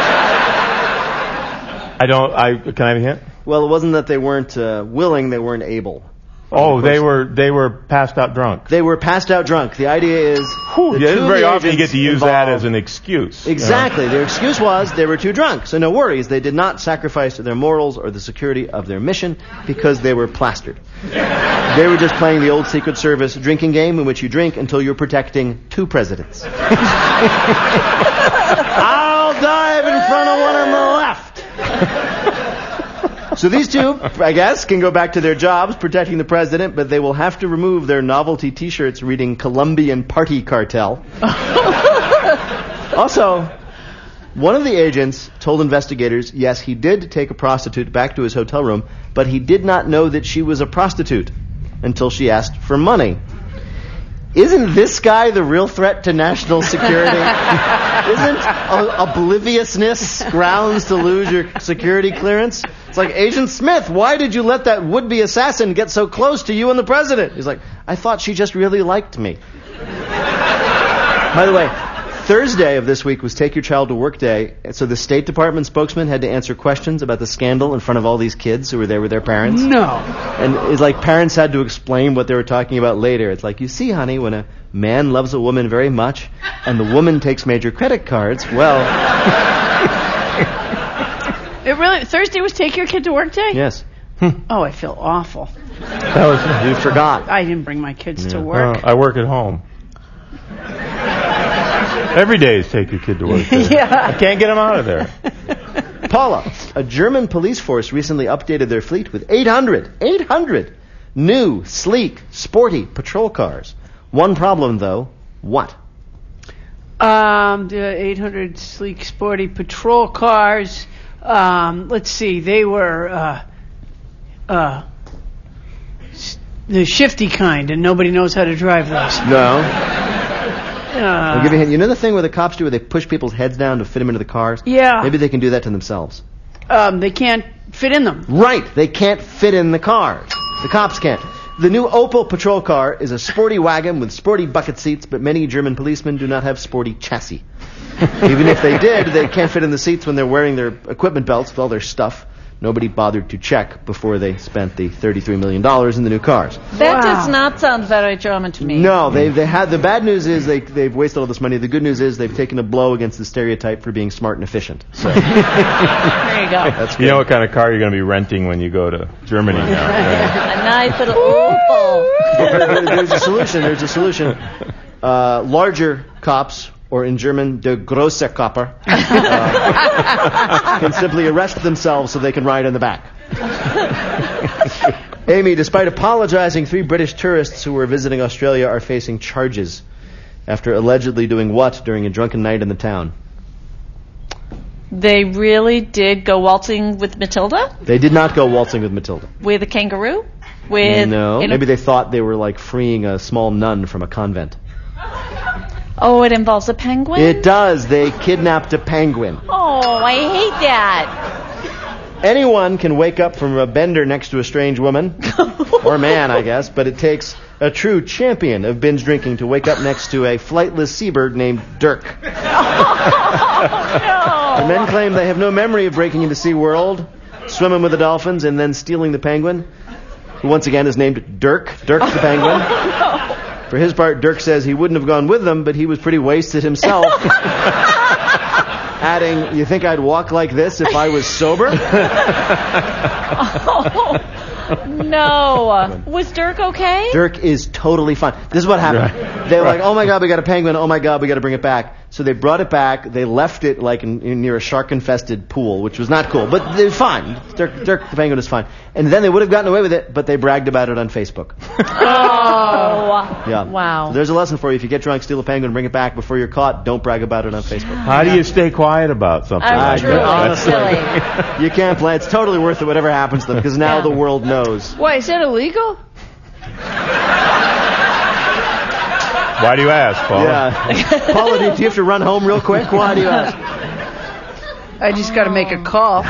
I don't. I can I have a hint? Well, it wasn't that they weren't uh, willing; they weren't able. Oh, they were they were passed out drunk. They were passed out drunk. The idea is, Whew, yeah, very often you get to use that as an excuse. Exactly. You know? Their excuse was they were too drunk. So no worries. They did not sacrifice their morals or the security of their mission because they were plastered. They were just playing the old Secret Service drinking game in which you drink until you're protecting two presidents. I'll dive in front of one on the left. So these two, I guess, can go back to their jobs protecting the president, but they will have to remove their novelty T-shirts reading Colombian Party Cartel. Also, one of the agents told investigators, yes, he did take a prostitute back to his hotel room, but he did not know that she was a prostitute until she asked for money. Isn't this guy the real threat to national security? Isn't a- obliviousness grounds to lose your security clearance? It's like, Agent Smith, why did you let that would-be assassin get so close to you and the president? He's like, I thought she just really liked me. By the way, Thursday of this week was Take Your Child to Work Day, so the State Department spokesman had to answer questions about the scandal in front of all these kids who were there with their parents. No. And it's like parents had to explain what they were talking about later. It's like, you see, honey, when a man loves a woman very much and the woman takes major credit cards, well... It really Thursday was Take Your Kid to Work Day? Yes. Oh, I feel awful. That was you forgot. I didn't bring my kids Yeah. to work. Uh, I work at home. Every day is Take Your Kid to Work Day. Yeah. I can't get them out of there. Paula, a German police force recently updated their fleet with eight hundred, eight hundred new, sleek, sporty patrol cars. One problem, though. What? Um, the eight hundred sleek, sporty patrol cars. Um, let's see. They were uh, uh, s- the shifty kind, and nobody knows how to drive those. No. Uh, I'll give you a hint. You know the thing where the cops do where they push people's heads down to fit them into the cars? Yeah. Maybe they can do that to themselves. Um, they can't fit in them. Right. They can't fit in the cars. The cops can't. The new Opel patrol car is a sporty wagon with sporty bucket seats, but many German policemen do not have sporty chassis. Even if they did, they can't fit in the seats when they're wearing their equipment belts with all their stuff. Nobody bothered to check before they spent the thirty-three million dollars in the new cars. That does not sound very German to me. No, they they had the bad news is they they've wasted all this money. The good news is they've taken a blow against the stereotype for being smart and efficient. So There you go. that's You know what kind of car you're going to be renting when you go to Germany now. Yeah. A nice little Opel. There's a solution. There's a solution. Uh, larger cops, or in German, der große Kopper, uh, can simply arrest themselves so they can ride in the back. Amy, despite apologizing, three British tourists who were visiting Australia are facing charges after allegedly doing what during a drunken night in the town? They really did go waltzing with Matilda? They did not go waltzing with Matilda. With a kangaroo? With no, in a- maybe they thought they were like freeing a small nun from a convent. Oh, it involves a penguin? It does. They kidnapped a penguin. Oh, I hate that. Anyone can wake up from a bender next to a strange woman, or man, I guess, but it takes a true champion of binge drinking to wake up next to a flightless seabird named Dirk. Oh, no. The men claim they have no memory of breaking into SeaWorld, swimming with the dolphins, and then stealing the penguin, who once again is named Dirk. Dirk the penguin. Oh, no. For his part, Dirk says he wouldn't have gone with them, but he was pretty wasted himself. Adding, you think I'd walk like this if I was sober? Oh, no. Was Dirk okay? Dirk is totally fine. This is what happened. They were like, oh my God, we got a penguin. Oh my God, we got to bring it back. So they brought it back. They left it like in, in near a shark-infested pool, which was not cool. But they're fine. Dirk, Dirk the penguin is fine. And then they would have gotten away with it, but they bragged about it on Facebook. Oh. Yeah. Wow. So there's a lesson for you. If you get drunk, steal a penguin, bring it back before you're caught, don't brag about it on Facebook. How do you stay quiet about something I'm like truly that? silly. You can't play. It's totally worth it, whatever happens to them, because now Yeah. the world knows. Why, is that illegal? Why do you ask, Paul? Yeah. Paula, do you have to run home real quick? Why do you ask? I just got to make a call.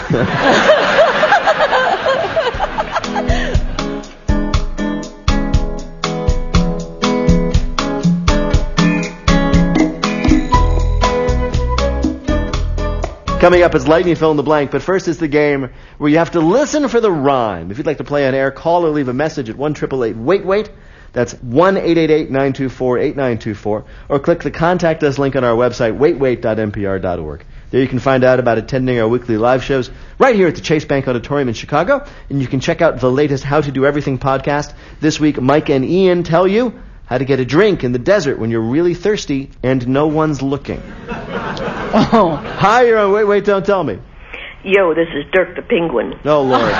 Coming up is Lightning Fill in the Blank, but first is the game where you have to listen for the rhyme. If you'd like to play on air, call or leave a message at one eight eight eight wait wait. That's one eight eight eight nine two four eight nine two four, or click the Contact Us link on our website, wait wait dot n p r dot org. There you can find out about attending our weekly live shows right here at the Chase Bank Auditorium in Chicago, and you can check out the latest How to Do Everything podcast. This week, Mike and Ian tell you how to get a drink in the desert when you're really thirsty and no one's looking. Oh. Hi, you're on Wait, Wait, Don't Tell Me. Yo, this is Dirk the Penguin. Oh, Lord.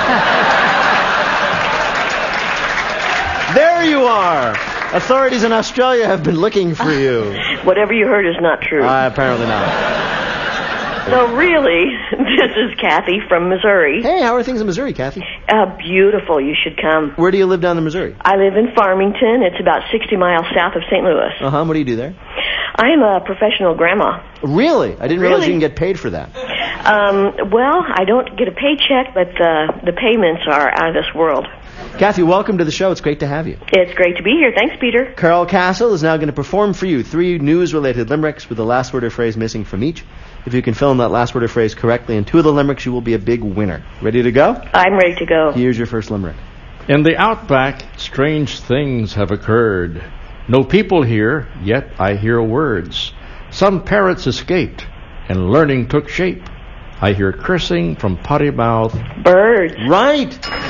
There you are. Authorities in Australia have been looking for you. Whatever you heard is not true. Uh, apparently not. So really, this is Kathy from Missouri. Hey, how are things in Missouri, Kathy? Uh, beautiful. You should come. Where do you live down in Missouri? I live in Farmington. It's about sixty miles south of Saint Louis. Uh-huh. What do you do there? I'm a professional grandma. Really? I didn't realize Really? you can get paid for that. Um, well, I don't get a paycheck, but the, the payments are out of this world. Kathy, welcome to the show. It's great to have you. It's great to be here. Thanks, Peter. Carl Castle is now going to perform for you three news-related limericks with the last word or phrase missing from each. If you can fill in that last word or phrase correctly in two of the limericks, you will be a big winner. Ready to go? I'm ready to go. Here's your first limerick. In the outback, strange things have occurred. No people here, yet I hear words. Some parrots escaped, and learning took shape. I hear cursing from potty mouth. Birds. Right.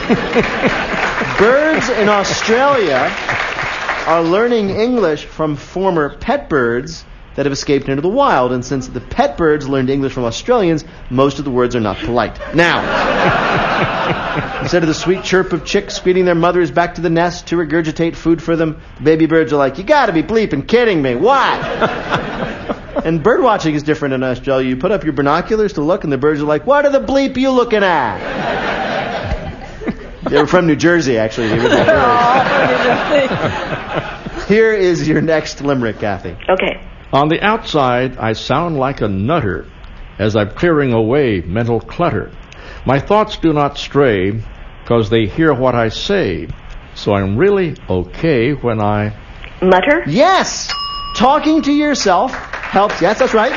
Birds in Australia are learning English from former pet birds that have escaped into the wild. And since the pet birds learned English from Australians, most of the words are not polite. Now, instead of the sweet chirp of chicks greeting their mothers back to the nest to regurgitate food for them, the baby birds are like, you gotta be bleeping kidding me. What? And bird watching is different in Australia. You put up your binoculars to look, and the birds are like, what are the bleep you looking at? They were from New Jersey, actually. The original birds. Here is your next limerick, Kathy. Okay. On the outside, I sound like a nutter as I'm clearing away mental clutter. My thoughts do not stray, 'cause they hear what I say. So I'm really okay when I... Mutter? Yes! Talking to yourself helps. Yes, that's right.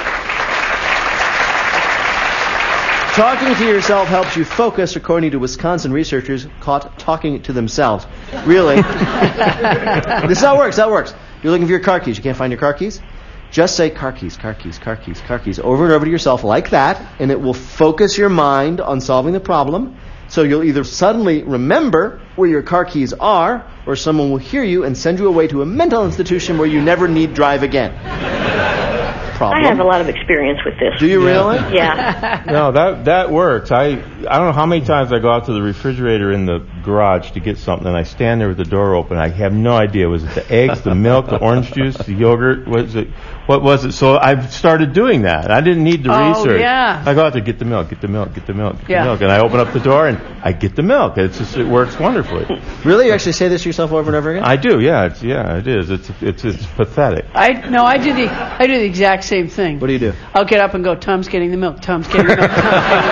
Talking to yourself helps you focus, according to Wisconsin researchers caught talking to themselves. Really? This is how it works. That works. You're looking for your car keys. You can't find your car keys? Just say car keys, car keys, car keys, car keys over and over to yourself like that, and it will focus your mind on solving the problem. So you'll either suddenly remember where your car keys are, or someone will hear you and send you away to a mental institution where you never need drive again. Problem. I have a lot of experience with this. Do you really? Yeah. No, that that works. I I don't know how many times I go out to the refrigerator in the garage to get something, and I stand there with the door open. I have no idea. Was it the eggs, the milk, the orange juice, the yogurt? Was it? What was it? So I've started doing that. I didn't need the Oh, research. yeah. I go out there, get the milk, get the milk, get the milk, get Yeah. the milk, and I open up the door and I get the milk. It's just, it works wonderfully. Really? You actually say this to yourself over and over again? I do. Yeah. It's yeah. It is. It's it's it's pathetic. I no, I do the I do the exact same thing. What do you do? I'll get up and go, Tom's getting the milk. Tom's getting the milk. Tom's getting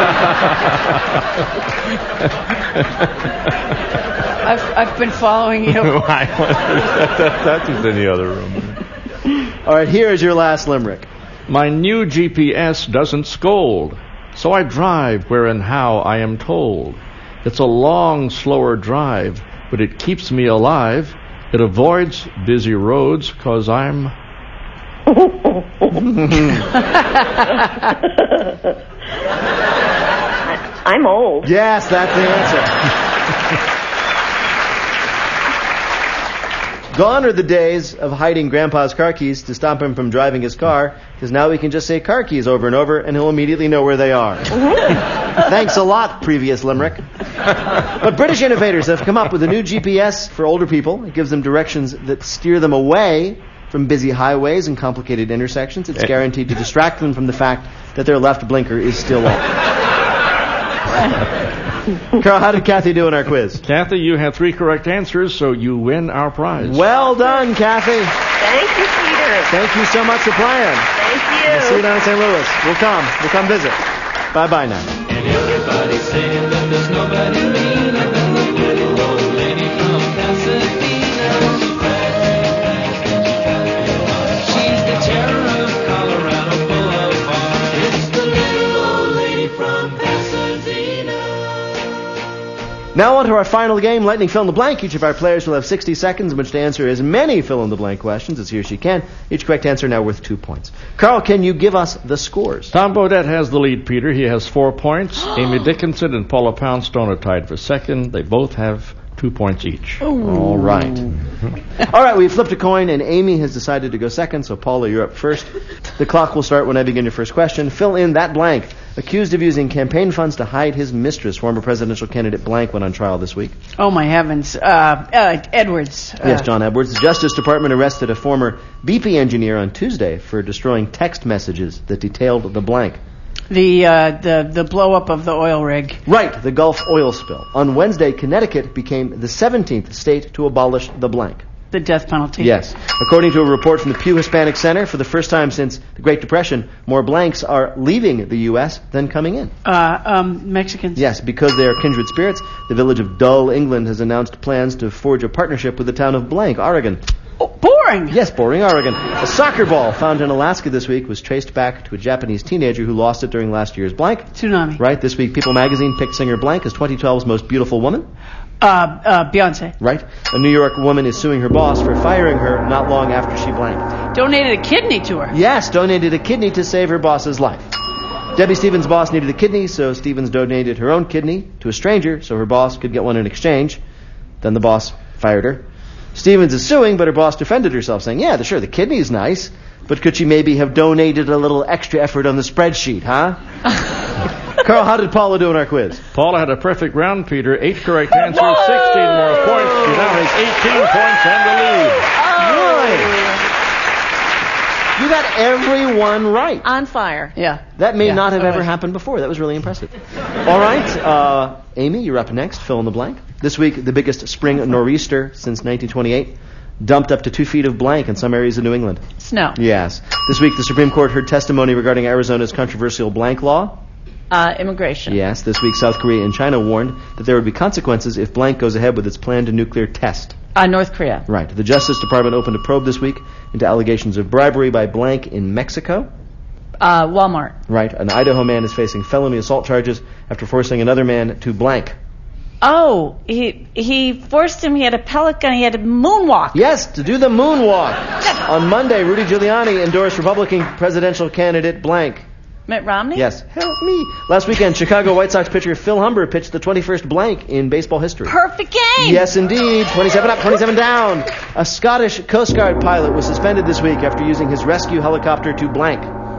the milk. I've I've been following you. Why? that, that, that's who's in the other room. All right, here is your last limerick. My new G P S doesn't scold, so I drive where and how I am told. It's a long, slower drive, but it keeps me alive. It avoids busy roads, 'cause I'm... I'm old. Yes, that's the answer. Gone are the days of hiding Grandpa's car keys to stop him from driving his car, because now we can just say car keys over and over, and he'll immediately know where they are. Thanks a lot, previous limerick. But British innovators have come up with a new G P S for older people. It gives them directions that steer them away from busy highways and complicated intersections. It's guaranteed to distract them from the fact that their left blinker is still on. Carl, how did Kathy do in our quiz? Kathy, you had three correct answers, so you win our prize. Well done, Kathy. Thank you, Peter. Thank you so much for playing. Thank you. We'll see you down in Saint Louis. We'll come. We'll come visit. Bye-bye now. And everybody's saying that there's nobody meaner than the little old lady from Pasadena. She's the terror of Colorado Boulevard. It's the little old lady from Pasadena. Now on to our final game, Lightning Fill in the Blank. Each of our players will have sixty seconds in which to answer as many fill-in-the-blank questions as he or she can. Each correct answer now worth two points. Carl, can you give us the scores? Tom Bodette has the lead, Peter. He has four points. Amy Dickinson and Paula Poundstone are tied for second. They both have two points each. Ooh. All right. All right, we flipped a coin, and Amy has decided to go second, so Paula, you're up first. The clock will start when I begin your first question. Fill in that blank. Accused of using campaign funds to hide his mistress, former presidential candidate blank went on trial this week. Oh, my heavens. Uh, uh, Edwards. Uh, Yes, John Edwards. The Justice Department arrested a former B P engineer on Tuesday for destroying text messages that detailed the blank. The, uh, the, the blow-up of the oil rig. Right, the Gulf oil spill. On Wednesday, Connecticut became the seventeenth state to abolish the blank. The death penalty. Yes. According to a report from the Pew Hispanic Center, for the first time since the Great Depression, more blanks are leaving the U S than coming in. Uh, um, Mexicans. Yes, because they are kindred spirits, the village of Dull, England has announced plans to forge a partnership with the town of Blank, Oregon. Oh, boring! Yes, boring, Oregon. A soccer ball found in Alaska this week was traced back to a Japanese teenager who lost it during last year's Blank. Tsunami. Right, this week People magazine picked singer Blank as twenty twelve's most beautiful woman. Uh, uh, Beyonce. Right. A New York woman is suing her boss for firing her not long after she blanked. Donated a kidney to her. Yes, donated a kidney to save her boss's life. Debbie Stevens' boss needed a kidney, so Stevens donated her own kidney to a stranger so her boss could get one in exchange. Then the boss fired her. Stevens is suing, but her boss defended herself, saying, yeah, sure, the kidney is nice, but could she maybe have donated a little extra effort on the spreadsheet, huh? Carl, how did Paula do in our quiz? Paula had a perfect round, Peter. Eight correct answers, sixteen more points. She now has eighteen points and the lead. Really? You got everyone right. On fire. Yeah. That may Yeah, not have all ever right. happened before. That was really impressive. All right, uh, Amy, you're up next. Fill in the blank. This week, the biggest spring nor'easter since nineteen twenty-eight dumped up to two feet of blank in some areas of New England. Snow. Yes. This week, the Supreme Court heard testimony regarding Arizona's controversial blank law. Uh, immigration. Yes. This week, South Korea and China warned that there would be consequences if blank goes ahead with its planned nuclear test. Uh, North Korea. Right. The Justice Department opened a probe this week into allegations of bribery by blank in Mexico. Uh, Walmart. Right. An Idaho man is facing felony assault charges after forcing another man to blank. Oh, he he forced him. He had a pellet gun. He had to moonwalk. Yes, to do the moonwalk. On Monday, Rudy Giuliani endorsed Republican presidential candidate blank. Mitt Romney? Yes. Help me. Last weekend, Chicago White Sox pitcher Phil Humber pitched the twenty-first blank in baseball history. Perfect game. Yes, indeed. twenty-seven up, twenty-seven down. A Scottish Coast Guard pilot was suspended this week after using his rescue helicopter to blank.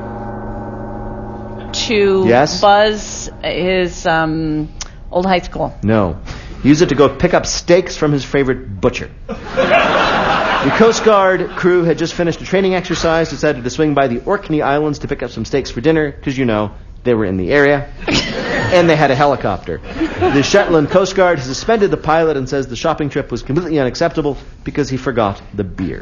To Yes? buzz his um, old high school. No. Use it to go pick up steaks from his favorite butcher. The Coast Guard crew had just finished a training exercise, decided to swing by the Orkney Islands to pick up some steaks for dinner, because, you know, they were in the area. And they had a helicopter. The Shetland Coast Guard has suspended the pilot and says the shopping trip was completely unacceptable because he forgot the beer.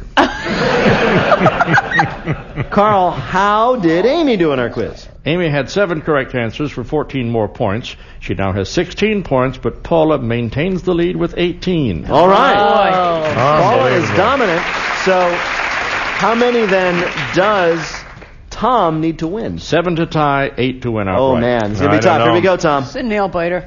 Carl, how did Amy do in our quiz? Amy had seven correct answers for fourteen more points. She now has sixteen points, but Paula maintains the lead with eighteen. All right. Oh. Paula is dominant. So how many then does Tom need to win? Seven to tie, eight to win outright. Oh, man. It's going to be tough. Here we go, Tom. It's a nail biter.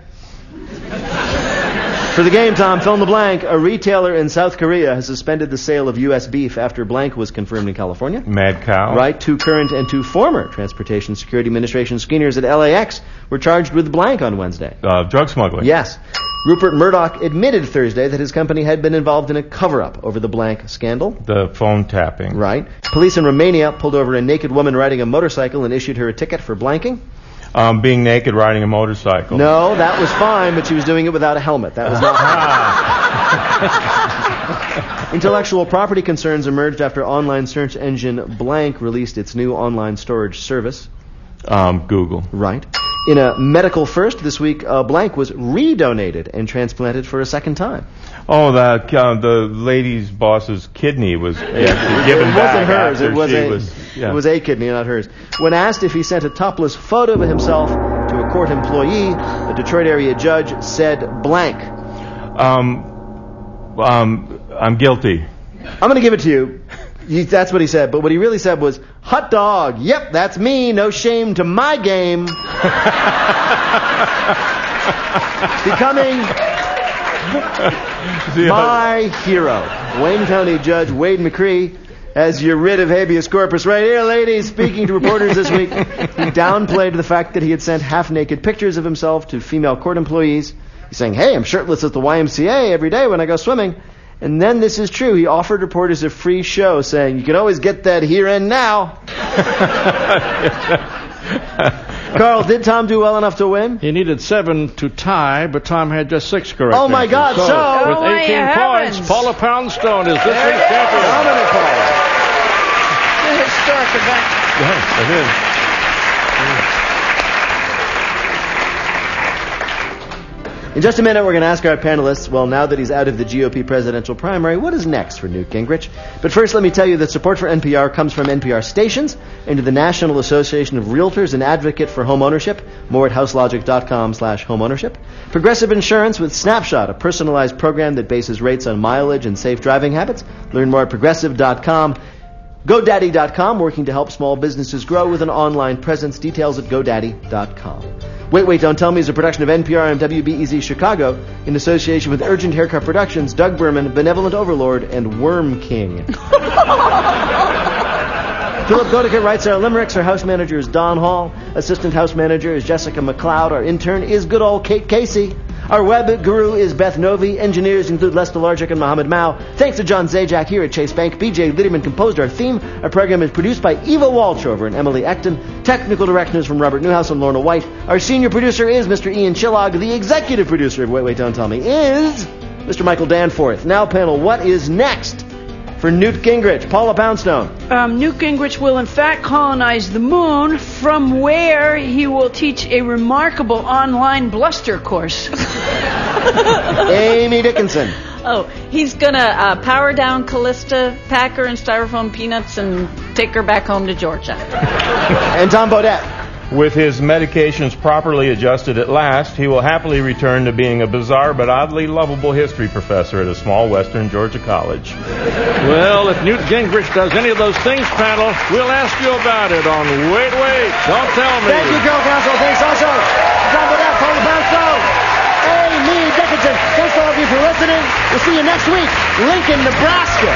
For the game, Tom, fill in the blank. A retailer in South Korea has suspended the sale of U S beef after blank was confirmed in California. Mad cow. Right. Two current and two former Transportation Security Administration screeners at L A X were charged with blank on Wednesday. Uh, drug smuggling. Yes. Rupert Murdoch admitted Thursday that his company had been involved in a cover-up over the blank scandal. The phone tapping. Right. Police in Romania pulled over a naked woman riding a motorcycle and issued her a ticket for blanking. Um, being naked riding a motorcycle. No, that was fine, but she was doing it without a helmet. That was not Intellectual property concerns emerged after online search engine Blank released its new online storage service. Um, Google. Right. In a medical first this week, uh, Blank was redonated and transplanted for a second time. Oh, that uh, the lady's boss's kidney was actually given it back wasn't hers. after It was she a was. Yeah. it was a kidney, not hers. When asked if he sent a topless photo of himself to a court employee, a Detroit area judge said blank. Um, um, I'm guilty. I'm going to give it to you. He, that's what he said. But what he really said was, hot dog. Yep, that's me. No shame to my game. Becoming my hero. Wayne County Judge Wade McCree has your writ of habeas corpus right here, ladies. Speaking to reporters this week, he downplayed the fact that he had sent half-naked pictures of himself to female court employees. He's saying, hey, I'm shirtless at the Y M C A every day when I go swimming. And then this is true. He offered reporters a free show, saying, you can always get that here and now. Carl, did Tom do well enough to win? He needed seven to tie, but Tom had just six correct. Oh, my God, so... so with oh, eighteen points, Paula Poundstone is this week's champion. Dominic Paula. It's a historic event. Yeah, it is. In just a minute, we're going to ask our panelists, well, now that he's out of the G O P presidential primary, what is next for Newt Gingrich? But first, let me tell you that support for N P R comes from N P R stations and to the National Association of Realtors and Advocate for Home Ownership. More at houselogic.com slash home ownership. Progressive Insurance with Snapshot, a personalized program that bases rates on mileage and safe driving habits. Learn more at progressive dot com. GoDaddy dot com, working to help small businesses grow with an online presence. Details at GoDaddy dot com. Wait, Wait, Don't Tell Me is a production of N P R and W B E Z Chicago in association with Urgent Haircut Productions, Doug Berman, Benevolent Overlord, and Worm King. Philip Godeke writes our limericks. Our house manager is Don Hall. Assistant house manager is Jessica McLeod. Our intern is good old Kate Casey. Our web guru is Beth Novi. Engineers include Les Delargic and Mohammed Mao. Thanks to John Zajac here at Chase Bank. B J Liederman composed our theme. Our program is produced by Eva Walchover and Emily Ecton. Technical direction is from Robert Newhouse and Lorna White. Our senior producer is Mister Ian Chillog. The executive producer of Wait, Wait, Don't Tell Me is Mister Michael Danforth. Now, panel, what is next for Newt Gingrich? Paula Poundstone. Um, Newt Gingrich will in fact colonize the moon, from where he will teach a remarkable online bluster course. Amy Dickinson. Oh, he's gonna uh, power down Callista, pack her in styrofoam peanuts, and take her back home to Georgia. And Tom Bodette. With his medications properly adjusted at last, he will happily return to being a bizarre but oddly lovable history professor at a small western Georgia college. Well, if Newt Gingrich does any of those things, panel, we'll ask you about it on Wait, Wait, Don't Tell Me. Thank you, Carol Castle. Thanks also to Tom Bodette, Paula Poundstone, Amy Dickinson. Thanks to all of you for listening. We'll see you next week, Lincoln, Nebraska.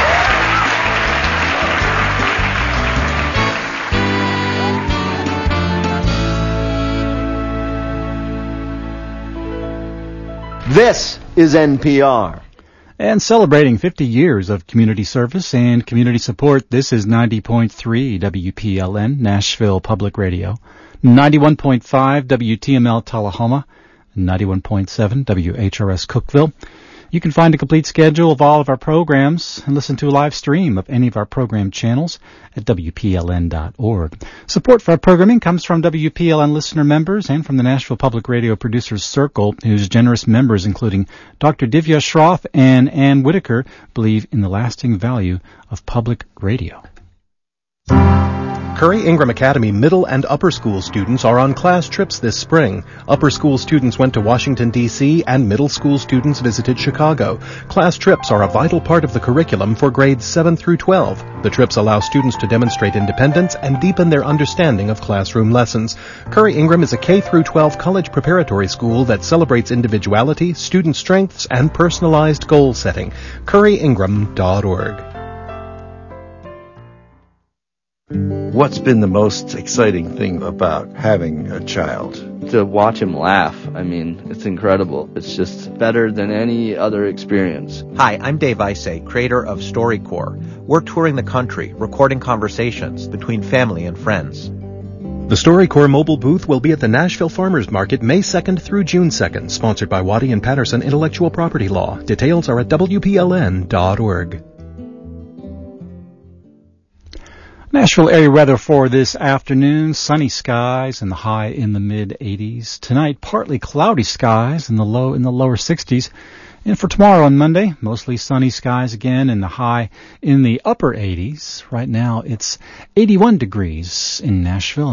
This is N P R. And celebrating fifty years of community service and community support, this is ninety point three W P L N, Nashville Public Radio, ninety-one point five W T M L Tullahoma, ninety-one point seven W H R S Cookeville. You can find a complete schedule of all of our programs and listen to a live stream of any of our program channels at W P L N dot org. Support for our programming comes from W P L N listener members and from the Nashville Public Radio Producers Circle, whose generous members, including Doctor Divya Shroff and Ann Whitaker, believe in the lasting value of public radio. Curry Ingram Academy middle and upper school students are on class trips this spring. Upper school students went to Washington, D C, and middle school students visited Chicago. Class trips are a vital part of the curriculum for grades seven through twelve. The trips allow students to demonstrate independence and deepen their understanding of classroom lessons. Curry Ingram is a K through twelve college preparatory school that celebrates individuality, student strengths, and personalized goal setting. curry ingram dot org. What's been the most exciting thing about having a child? To watch him laugh. I mean, it's incredible. It's just better than any other experience. Hi, I'm Dave Isay, creator of StoryCorps. We're touring the country, recording conversations between family and friends. The StoryCorps mobile booth will be at the Nashville Farmers Market May second through June second, sponsored by Waddy and Patterson Intellectual Property Law. Details are at W P L N dot org. Nashville area weather for this afternoon, sunny skies and the high in the mid eighties. Tonight, partly cloudy skies in the low in the lower sixties. And for tomorrow on Monday, mostly sunny skies again and the high in the upper eighties. Right now, it's eighty-one degrees in Nashville.